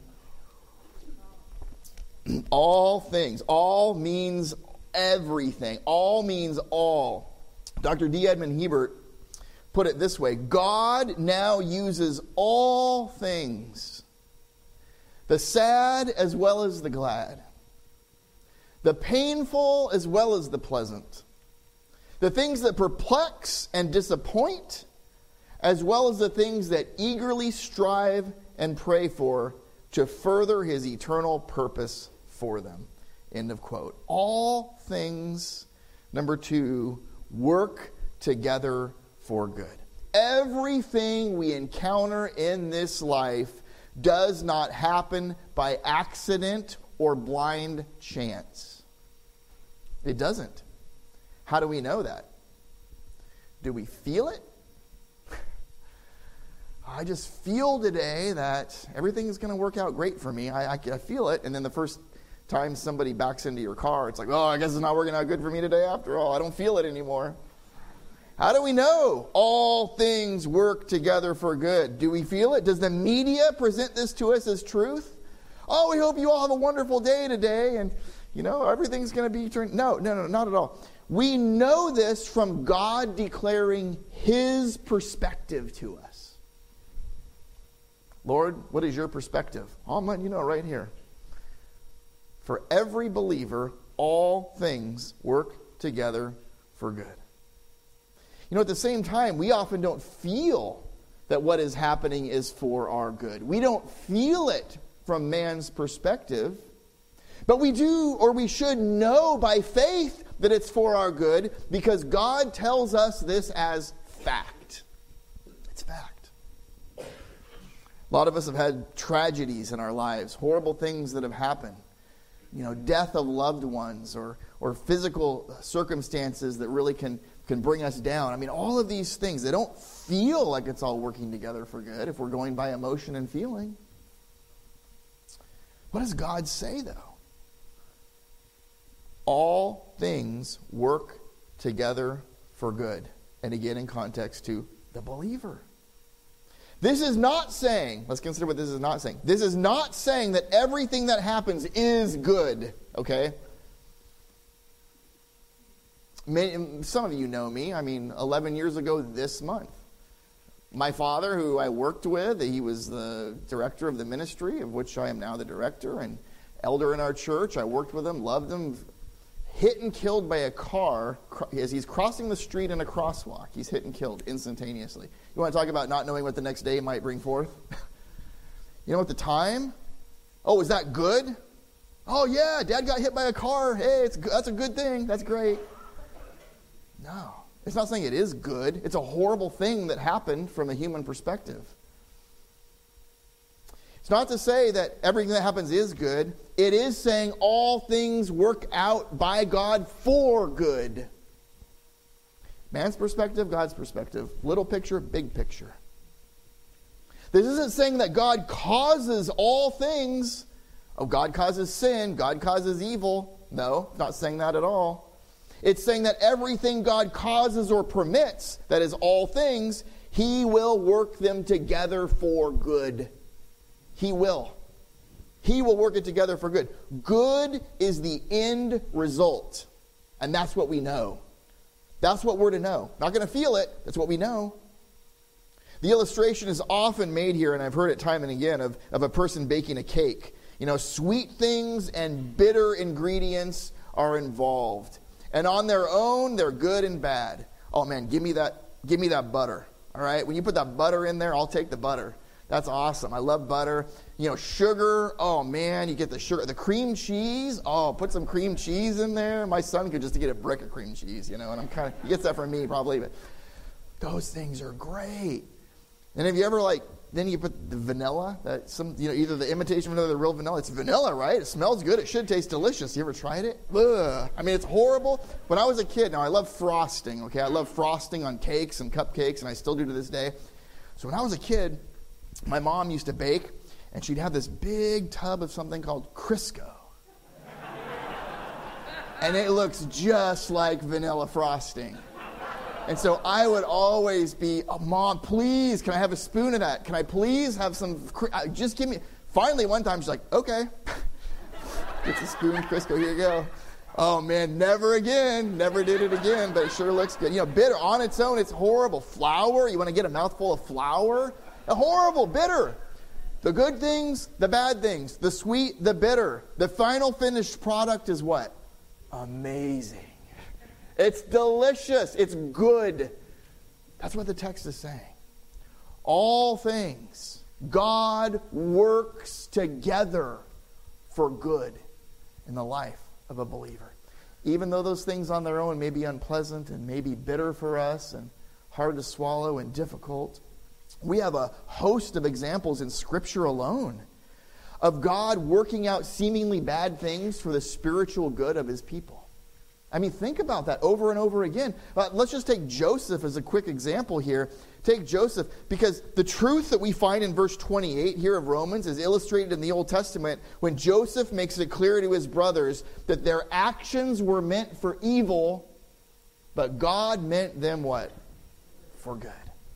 All things. All means everything. All means all. Doctor D. Edmond Hebert put it this way: God now uses all things, the sad as well as the glad, the painful as well as the pleasant, the things that perplex and disappoint, as well as the things that eagerly strive and pray for to further His eternal purpose for them. End of quote. All things, number two, work together for good. Everything we encounter in this life does not happen by accident or blind chance. It doesn't. How do we know that? Do we feel it? I just feel today that everything is going to work out great for me. I, I, I feel it. And then the first time somebody backs into your car, it's like, oh, I guess it's not working out good for me today after all. I don't feel it anymore. How do we know all things work together for good? Do we feel it? Does the media present this to us as truth? Oh, we hope you all have a wonderful day today, and, you know, everything's going to be turned. No, no, no, not at all. We know this from God declaring His perspective to us. Lord, what is your perspective? I'm letting you know right here. For every believer, all things work together for good. You know, at the same time, we often don't feel that what is happening is for our good. We don't feel it from man's perspective. But we do, or we should know by faith that it's for our good, because God tells us this as fact. It's fact. A lot of us have had tragedies in our lives, horrible things that have happened. You know, death of loved ones, or or physical circumstances that really can, can bring us down. I mean, all of these things, they don't feel like it's all working together for good if we're going by emotion and feeling. What does God say, though? All things work together for good. And again, in context to the believer. This is not saying, let's consider what this is not saying. This is not saying that everything that happens is good, okay? Many, some of you know me. I mean, eleven years ago this month, my father, who I worked with, he was the director of the ministry, of which I am now the director, and elder in our church. I worked with him, loved him, hit and killed by a car as he's crossing the street in a crosswalk. He's hit and killed instantaneously. You want to talk about not knowing what the next day might bring forth? You know, at the time, oh, is that good? Oh, yeah, Dad got hit by a car. Hey, it's that's a good thing. That's great. No, It's not saying it is good. It's a horrible thing that happened from a human perspective. It's not to say that everything that happens is good. It is saying all things work out by God for good. Man's perspective, God's perspective. Little picture, big picture. This isn't saying that God causes all things. Oh, God causes sin. God causes evil. No, it's not saying that at all. It's saying that everything God causes or permits, that is all things, He will work them together for good. He will. He will work it together for good. Good is the end result. And that's what we know. That's what we're to know. Not going to feel it. That's what we know. The illustration is often made here, and I've heard it time and again, of, of a person baking a cake. You know, sweet things and bitter ingredients are involved. And on their own, they're good and bad. Oh man, give me that, give me that butter. All right? When you put that butter in there, I'll take the butter. That's awesome. I love butter. You know, sugar. Oh, man, you get the sugar. The cream cheese. Oh, put some cream cheese in there. My son could just get a brick of cream cheese, you know, and I'm kind of, he gets that from me probably, but those things are great. And have you ever, like, then you put the vanilla, that some, you know, either the imitation vanilla or the real vanilla. It's vanilla, right? It smells good. It should taste delicious. You ever tried it? Ugh. I mean, it's horrible. When I was a kid, now I love frosting, okay? I love frosting on cakes and cupcakes, and I still do to this day. So when I was a kid, my mom used to bake, and she'd have this big tub of something called Crisco. And it looks just like vanilla frosting. And so I would always be, oh, Mom, please, can I have a spoon of that? Can I please have some, just give me. Finally, one time, she's like, okay. Gets a spoon, Crisco, here you go. Oh, man, never again. Never did it again, but it sure looks good. You know, bitter on its own, it's horrible. Flour, you want to get a mouthful of flour? Horrible, bitter. The good things, the bad things, the sweet, the bitter. The final finished product is what? Amazing. It's delicious. It's good. That's what the text is saying. All things, God works together for good in the life of a believer. Even though those things on their own may be unpleasant and may be bitter for us and hard to swallow and difficult, we have a host of examples in Scripture alone of God working out seemingly bad things for the spiritual good of His people. I mean, think about that over and over again. Uh, let's just take Joseph as a quick example here. Take Joseph, because the truth that we find in verse twenty-eight here of Romans is illustrated in the Old Testament when Joseph makes it clear to his brothers that their actions were meant for evil, but God meant them what? For good.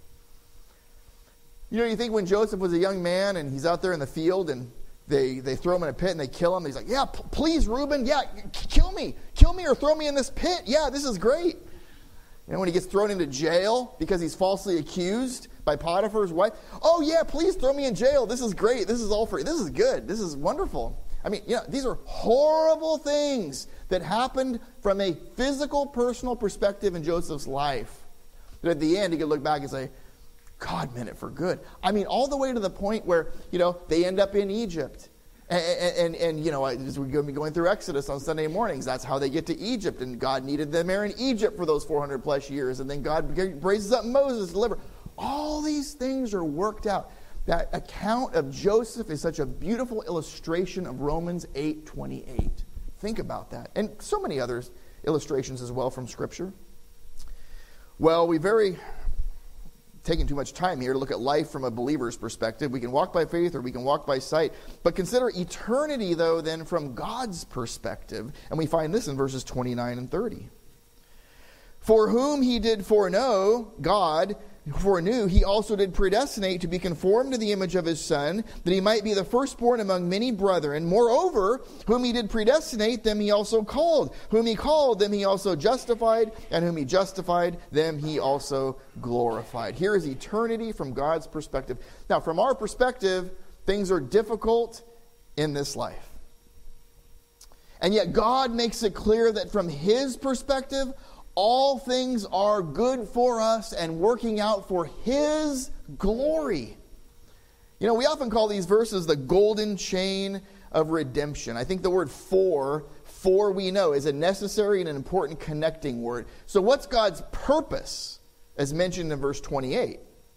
You know, you think when Joseph was a young man and he's out there in the field and They they throw him in a pit and they kill him. He's like, yeah, p- please, Reuben, yeah, k- kill me. Kill me or throw me in this pit. Yeah, this is great. You know, when he gets thrown into jail because he's falsely accused by Potiphar's wife. Oh, yeah, please throw me in jail. This is great. This is all for, this is good. This is wonderful. I mean, you know, these are horrible things that happened from a physical, personal perspective in Joseph's life. But at the end, he could look back and say, God meant it for good. I mean, all the way to the point where, you know, they end up in Egypt. And, and, and, and you know, as we're going to be going through Exodus on Sunday mornings, that's how they get to Egypt. And God needed them there in Egypt for those four hundred plus years. And then God raises up Moses to deliver. All these things are worked out. That account of Joseph is such a beautiful illustration of Romans eight twenty-eight. Think about that. And so many other illustrations as well from Scripture. Well, we very... taking too much time here to look at life from a believer's perspective. We can walk by faith or we can walk by sight. But consider eternity, though, then from God's perspective. And we find this in verses twenty-nine and thirty. For whom He did foreknow, God foreknew, He also did predestinate to be conformed to the image of His Son, that He might be the firstborn among many brethren. Moreover, whom He did predestinate, them He also called. Whom He called, them He also justified. And whom He justified, them He also glorified. Here is eternity from God's perspective. Now, from our perspective, things are difficult in this life. And yet God makes it clear that from His perspective, all things are good for us and working out for His glory. You know, we often call these verses the golden chain of redemption. I think the word for For we know is a necessary and an important connecting word. So what's God's purpose, as mentioned in verse twenty-eight?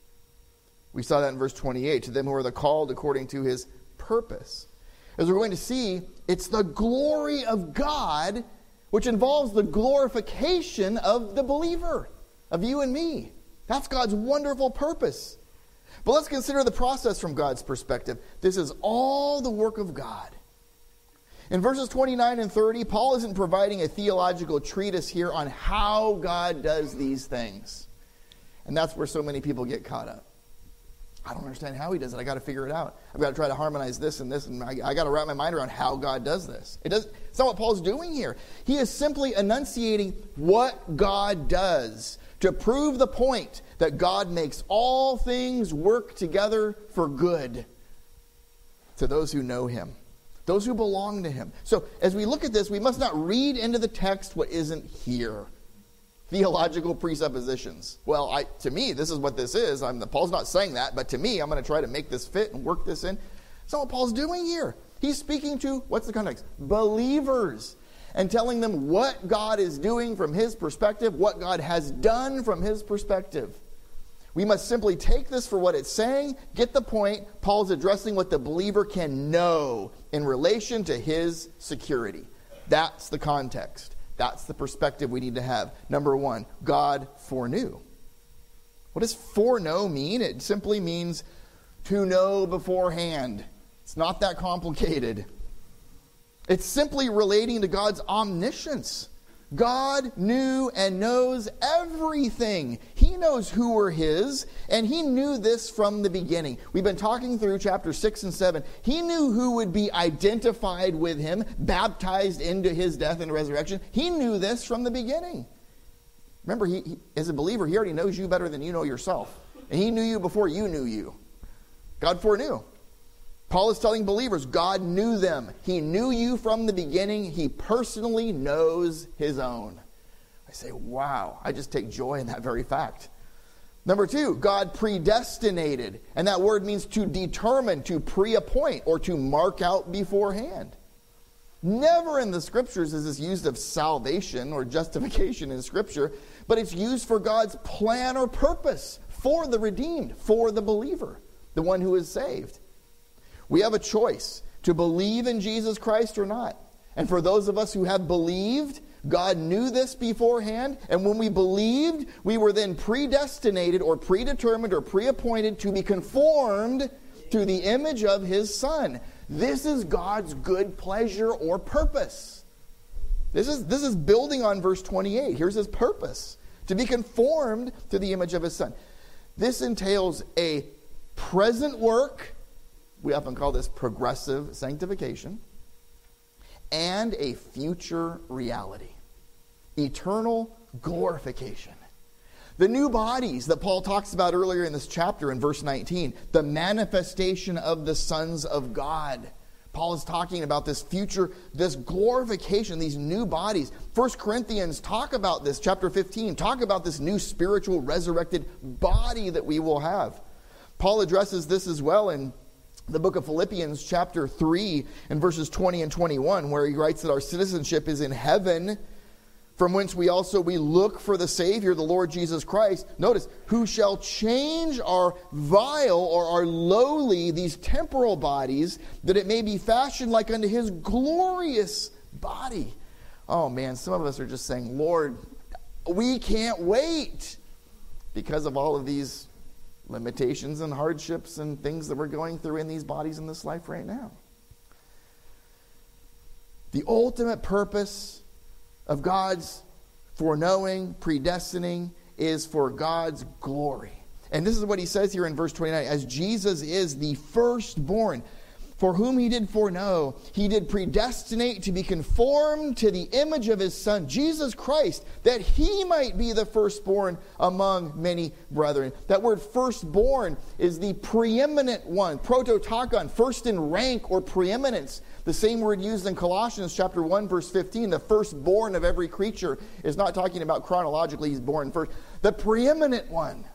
We saw that in verse twenty-eight. To them who are the called according to his purpose. As we're going to see, it's the glory of God, which involves the glorification of the believer, of you and me. That's God's wonderful purpose. But let's consider the process from God's perspective. This is all the work of God. In verses twenty-nine and thirty, Paul isn't providing a theological treatise here on how God does these things. And that's where so many people get caught up. I don't understand how he does it. I got to figure it out. I've got to try to harmonize this and this, and I, I got to wrap my mind around how God does this. It does, it's not what Paul's doing here. He is simply enunciating what God does to prove the point that God makes all things work together for good to those who know him, those who belong to him. So as we look at this, we must not read into the text what isn't here. Theological presuppositions. Well, I, to me, this is what this is. I'm, Paul's not saying that, but to me, I'm going to try to make this fit and work this in. That's not what Paul's doing here. He's speaking to, what's the context? Believers. And telling them what God is doing from his perspective, what God has done from his perspective. We must simply take this for what it's saying, get the point. Paul's addressing what the believer can know in relation to his security. That's the context. That's the perspective we need to have. Number one, God foreknew. What does foreknow mean? It simply means to know beforehand. It's not that complicated. It's simply relating to God's omniscience. God knew and knows everything. He knows who are his, and he knew this from the beginning. We've been talking through chapter six and seven. He knew who would be identified with him, baptized into his death and resurrection. He knew this from the beginning. Remember, he, he, as a believer, he already knows you better than you know yourself. And he knew you before you knew you. God foreknew. Paul is telling believers, God knew them. He knew you from the beginning. He personally knows his own. I say, wow, I just take joy in that very fact. Number two, God predestinated. And that word means to determine, to pre-appoint, or to mark out beforehand. Never in the scriptures is this used of salvation or justification in scripture, but it's used for God's plan or purpose for the redeemed, for the believer, the one who is saved. We have a choice to believe in Jesus Christ or not. And for those of us who have believed, God knew this beforehand. And when we believed, we were then predestinated or predetermined or pre-appointed to be conformed to the image of his Son. This is God's good pleasure or purpose. This is, this is building on verse twenty-eight. Here's his purpose. To be conformed to the image of his Son. This entails a present work. We often call this progressive sanctification. And a future reality. Eternal glorification. The new bodies that Paul talks about earlier in this chapter in verse nineteen. The manifestation of the sons of God. Paul is talking about this future, this glorification, these new bodies. First Corinthians talk about this, chapter fifteen. Talk about this new spiritual resurrected body that we will have. Paul addresses this as well in the book of Philippians chapter three and verses twenty and twenty-one, where he writes that our citizenship is in heaven, from whence we also we look for the Savior, the Lord Jesus Christ. Notice, who shall change our vile or our lowly, these temporal bodies, that it may be fashioned like unto his glorious body. Oh man, some of us are just saying, Lord, we can't wait because of all of these limitations and hardships and things that we're going through in these bodies in this life right now. The ultimate purpose of God's foreknowing, predestining, is for God's glory. And this is what he says here in verse twenty-nine. As Jesus is the firstborn, for whom he did foreknow, he did predestinate to be conformed to the image of his Son, Jesus Christ, that he might be the firstborn among many brethren. That word firstborn is the preeminent one, prototokon, first in rank or preeminence. The same word used in Colossians chapter one, verse fifteen, the firstborn of every creature, is not talking about chronologically he's born first. The preeminent one.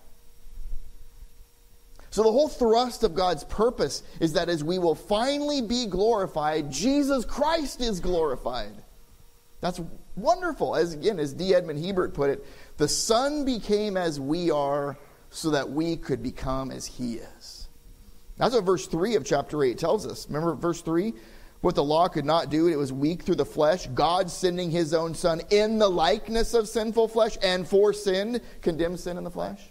So the whole thrust of God's purpose is that as we will finally be glorified, Jesus Christ is glorified. That's wonderful. As again, as D. Edmund Hebert put it, the Son became as we are so that we could become as he is. That's what verse three of chapter eight tells us. Remember verse three? What the law could not do, it was weak through the flesh. God sending his own Son in the likeness of sinful flesh and for sin, condemned sin in the flesh.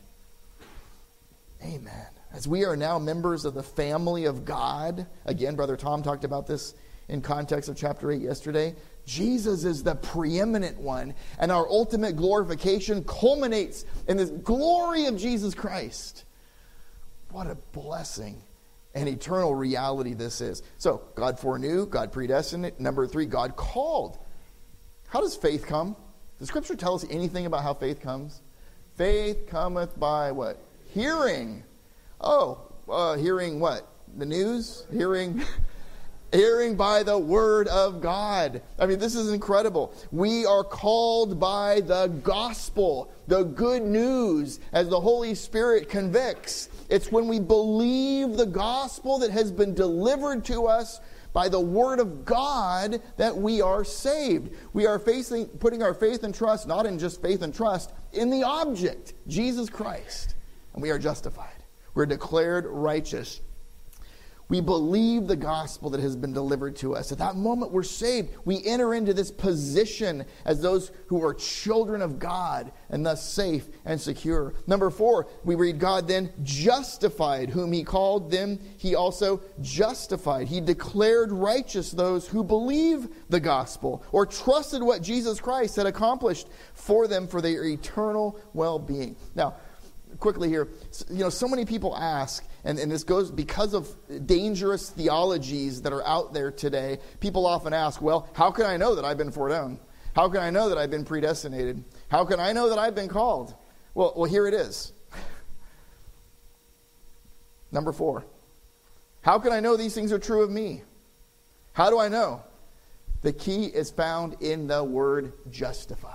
Amen. As we are now members of the family of God, again, Brother Tom talked about this in context of chapter eight yesterday. Jesus is the preeminent one, and our ultimate glorification culminates in this glory of Jesus Christ. What a blessing and eternal reality this is. So, God foreknew, God predestined. Number three, God called. How does faith come? Does Scripture tell us anything about how faith comes? Faith cometh by what? Hearing. Oh, uh, hearing what? The news? Hearing... Hearing by the word of God. I mean, this is incredible. We are called by the gospel, the good news, as the Holy Spirit convicts. It's when we believe the gospel that has been delivered to us by the word of God that we are saved. We are facing, putting our faith and trust, not in just faith and trust, in the object, Jesus Christ. And we are justified. We're declared righteous. We believe the gospel that has been delivered to us. At that moment, we're saved. We enter into this position as those who are children of God and thus safe and secure. Number four, we read God then justified whom he called, them he also justified. He declared righteous those who believe the gospel or trusted what Jesus Christ had accomplished for them for their eternal well-being. Now, quickly here, you know, so many people ask, and, and this goes because of dangerous theologies that are out there today. People often ask, well, how can I know that I've been foreknown? How can I know that I've been predestinated? How can I know that I've been called? Well, well, here it is. Number four. How can I know these things are true of me? How do I know? The key is found in the word justified.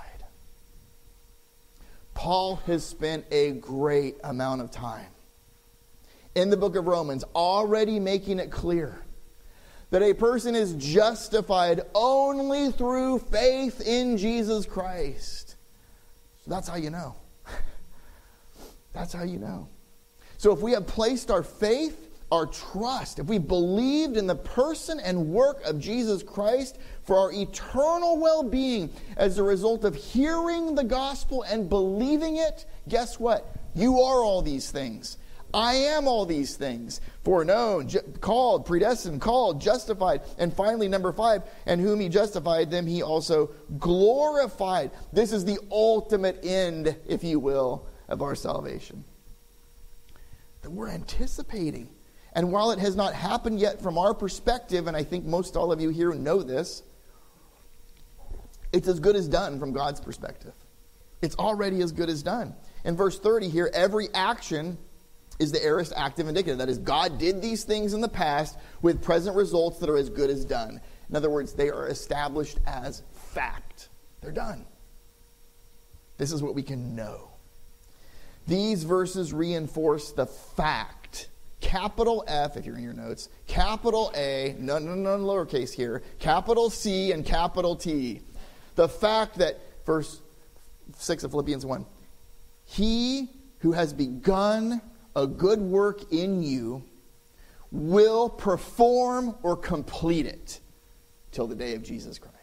Paul has spent a great amount of time in the book of Romans already making it clear that a person is justified only through faith in Jesus Christ. So that's how you know. That's how you know. So if we have placed our faith, our trust, if we believed in the person and work of Jesus Christ for our eternal well-being as a result of hearing the gospel and believing it, guess what? You are all these things. I am all these things. Foreknown, ju- called, predestined, called, justified. And finally, number five, and whom he justified, them he also glorified. This is the ultimate end, if you will, of our salvation. That we're anticipating. And while it has not happened yet from our perspective, and I think most all of you here know this, it's as good as done from God's perspective. It's already as good as done. In verse thirty here, every action is the aorist active indicative. That is, God did these things in the past with present results that are as good as done. In other words, they are established as fact. They're done. This is what we can know. These verses reinforce the fact. Capital F, if you're in your notes, capital A, no, no, no, lowercase here, capital C and capital T. The fact that, verse six of Philippians one, he who has begun a good work in you will perform or complete it till the day of Jesus Christ.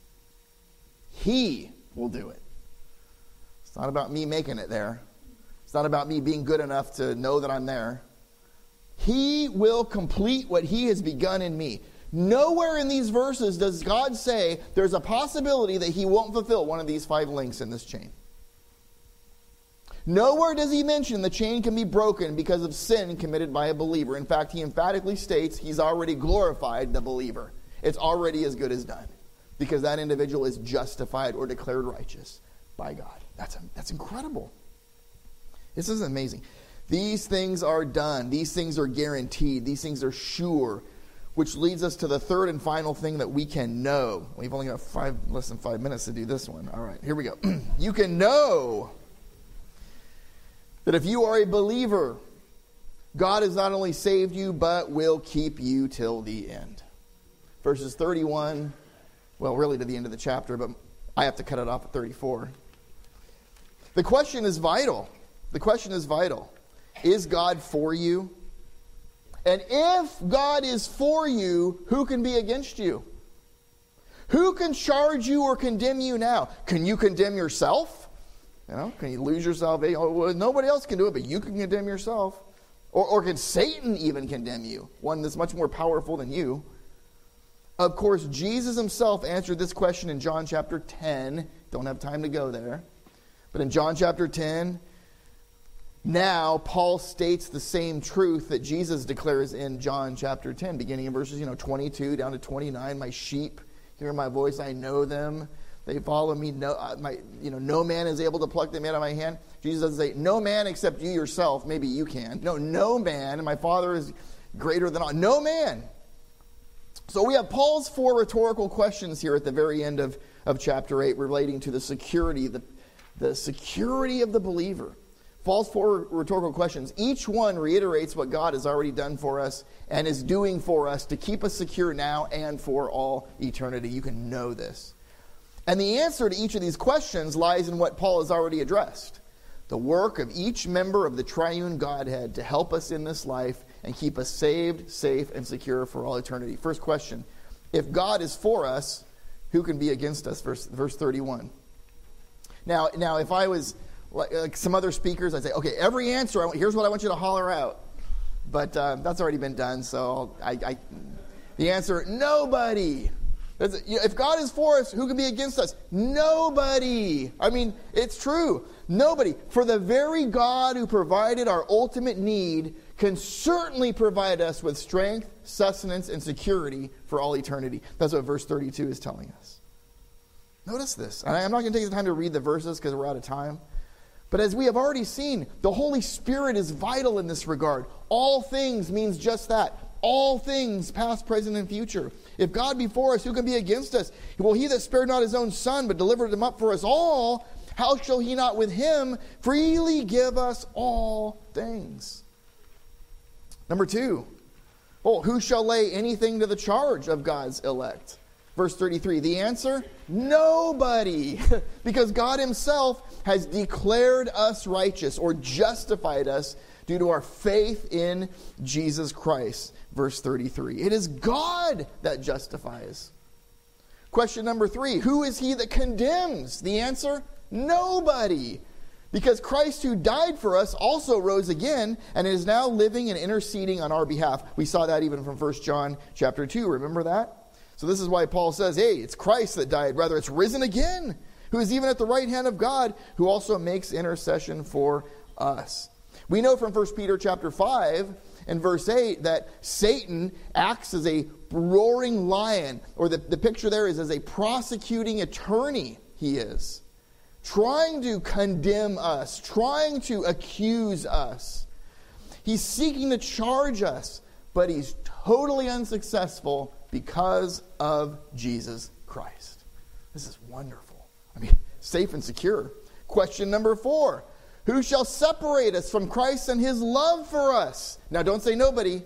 He will do it. It's not about me making it there. It's not about me being good enough to know that I'm there. He will complete what he has begun in me. Nowhere in these verses does God say there's a possibility that he won't fulfill one of these five links in this chain. Nowhere does he mention the chain can be broken because of sin committed by a believer. In fact, he emphatically states he's already glorified the believer. It's already as good as done because that individual is justified or declared righteous by God. That's, that's incredible. This is amazing. These things are done. These things are guaranteed. These things are sure, which leads us to the third and final thing that we can know. We've only got five, less than five minutes to do this one. All right, here we go. You can know that if you are a believer, God has not only saved you, but will keep you till the end. Verses thirty-one Well, really to the end of the chapter, but I have to cut it off at thirty-four. The question is vital. The question is vital. Is God for you? And if God is for you, who can be against you? Who can charge you or condemn you now? Can you condemn yourself? You know, can you lose your salvation? Oh, well, nobody else can do it, but you can condemn yourself. Or, or can Satan even condemn you? One that's much more powerful than you. Of course, Jesus himself answered this question in John chapter ten. Don't have time to go there. But in John chapter ten, now Paul states the same truth that Jesus declares in John chapter ten, beginning in verses you know twenty-two down to twenty-nine. My sheep hear my voice, I know them. They follow me. No, my, you know, no man is able to pluck them out of my hand. Jesus doesn't say, no man except you yourself. Maybe you can. No, no man. And my Father is greater than all. No man. So we have Paul's four rhetorical questions here at the very end of, of chapter eight relating to the security, the, the security of the believer. Paul's four rhetorical questions. Each one reiterates what God has already done for us and is doing for us to keep us secure now and for all eternity. You can know this. And the answer to each of these questions lies in what Paul has already addressed. The work of each member of the triune Godhead to help us in this life and keep us saved, safe, and secure for all eternity. First question, if God is for us, who can be against us? Verse, verse thirty-one. Now, now, if I was like, like some other speakers, I'd say, okay, every answer, here's what I want you to holler out. But uh, that's already been done, so I, I, the answer, nobody. If God is for us, who can be against us? Nobody. I mean, it's true. Nobody. For the very God who provided our ultimate need can certainly provide us with strength, sustenance, and security for all eternity. That's what verse thirty-two is telling us. Notice this. And I'm not going to take the time to read the verses because we're out of time. But as we have already seen, the Holy Spirit is vital in this regard. All things means just that. All things, past, present, and future. If God be for us, who can be against us? Well, he that spared not his own son, but delivered him up for us all, how shall he not with him freely give us all things? Number two, oh, who shall lay anything to the charge of God's elect? Verse thirty-three, the answer, nobody. Because God himself has declared us righteous or justified us due to our faith in Jesus Christ. Verse thirty-three. It is God that justifies. Question number three. Who is he that condemns? The answer, nobody. Because Christ who died for us also rose again and is now living and interceding on our behalf. We saw that even from First John chapter two. Remember that? So this is why Paul says, hey, it's Christ that died. Rather, it's risen again. Who is even at the right hand of God, who also makes intercession for us. We know from First Peter chapter five and verse eight that Satan acts as a roaring lion, or the, the picture there is as a prosecuting attorney he is, trying to condemn us, trying to accuse us. He's seeking to charge us, but he's totally unsuccessful because of Jesus Christ. This is wonderful. I mean, safe and secure. Question number four. Who shall separate us from Christ and his love for us? Now, don't say nobody.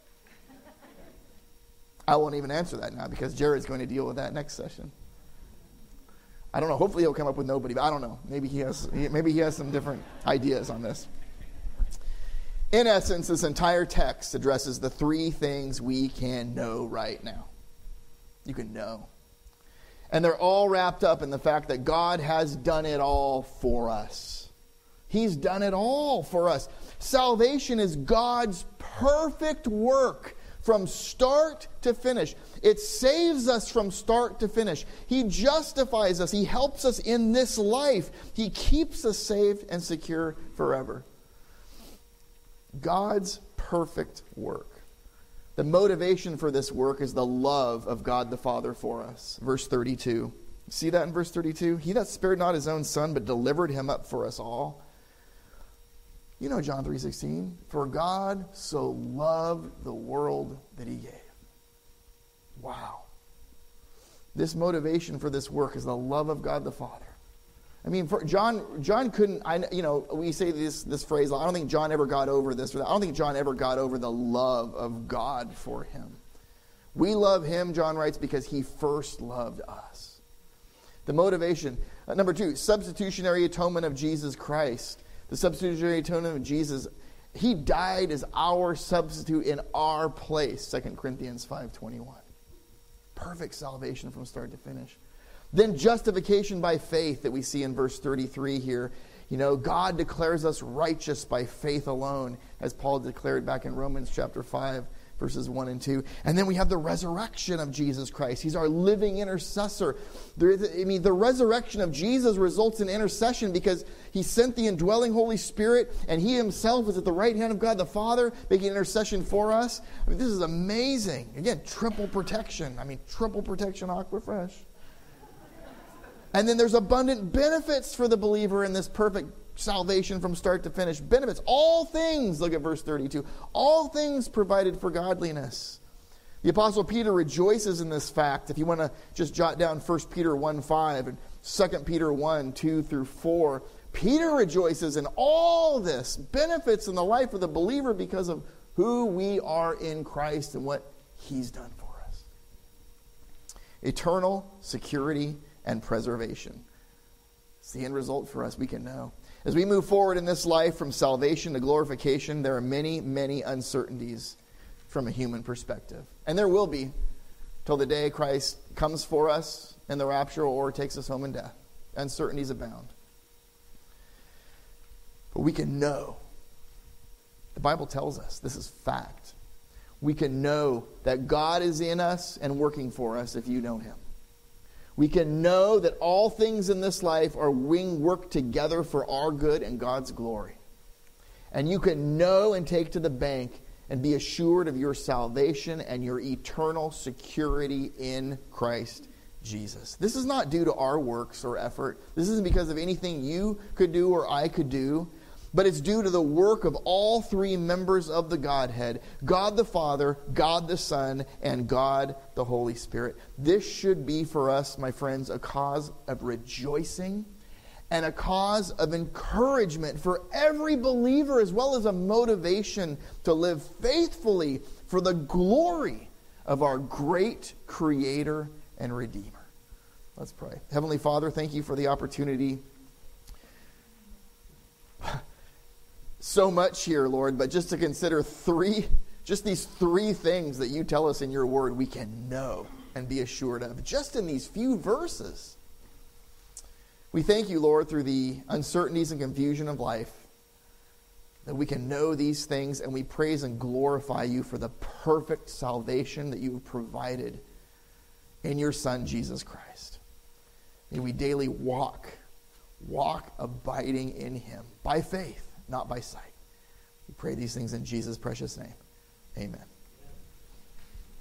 I won't even answer that now because Jared's going to deal with that next session. I don't know. Hopefully he'll come up with nobody, but I don't know. Maybe he has, maybe he has some different ideas on this. In essence, this entire text addresses the three things we can know right now. You can know. And they're all wrapped up in the fact that God has done it all for us. He's done it all for us. Salvation is God's perfect work from start to finish. It saves us from start to finish. He justifies us. He helps us in this life. He keeps us safe and secure forever. God's perfect work. The motivation for this work is the love of God the Father for us. Verse thirty-two. See that in verse thirty-two? He that spared not his own son, but delivered him up for us all. You know John three sixteen. For God so loved the world that he gave. Wow. This motivation for this work is the love of God the Father. I mean, for John, John couldn't, I, you know, we say this, this phrase, I don't think John ever got over this. Or that. I don't think John ever got over the love of God for him. We love him, John writes, because he first loved us. The motivation. Uh, number two, substitutionary atonement of Jesus Christ. The substitutionary atonement of Jesus. He died as our substitute in our place. Second Corinthians five twenty-one. Perfect salvation from start to finish. Then justification by faith that we see in verse thirty-three here. You know, God declares us righteous by faith alone, as Paul declared back in Romans chapter five, verses one and two. And then we have the resurrection of Jesus Christ. He's our living intercessor. There is, I mean, the resurrection of Jesus results in intercession because he sent the indwelling Holy Spirit, and he himself is at the right hand of God the Father, making intercession for us. I mean, this is amazing. Again, triple protection. I mean, triple protection, Aquafresh. And then there's abundant benefits for the believer in this perfect salvation from start to finish. Benefits. All things, look at verse thirty-two. All things provided for godliness. The Apostle Peter rejoices in this fact. If you want to just jot down First Peter one five and Second Peter one two through four. Peter rejoices in all this. Benefits in the life of the believer because of who we are in Christ and what he's done for us. Eternal security and preservation. It's the end result for us, we can know. As we move forward in this life from salvation to glorification, there are many, many uncertainties from a human perspective. And there will be till the day Christ comes for us in the rapture or takes us home in death. Uncertainties abound. But we can know. The Bible tells us this is fact. We can know that God is in us and working for us if you know him. We can know that all things in this life are being worked together for our good and God's glory. And you can know and take to the bank and be assured of your salvation and your eternal security in Christ Jesus. This is not due to our works or effort. This isn't because of anything you could do or I could do. But it's due to the work of all three members of the Godhead, God the Father, God the Son, and God the Holy Spirit. This should be for us, my friends, a cause of rejoicing and a cause of encouragement for every believer, as well as a motivation to live faithfully for the glory of our great Creator and Redeemer. Let's pray. Heavenly Father, thank you for the opportunity. So much here, Lord, but just to consider three, just these three things that you tell us in your word we can know and be assured of, just in these few verses. We thank you, Lord, through the uncertainties and confusion of life, that we can know these things, and we praise and glorify you for the perfect salvation that you have provided in your Son, Jesus Christ. May we daily walk, walk abiding in him by faith, not by sight. We pray these things in Jesus' precious name. Amen.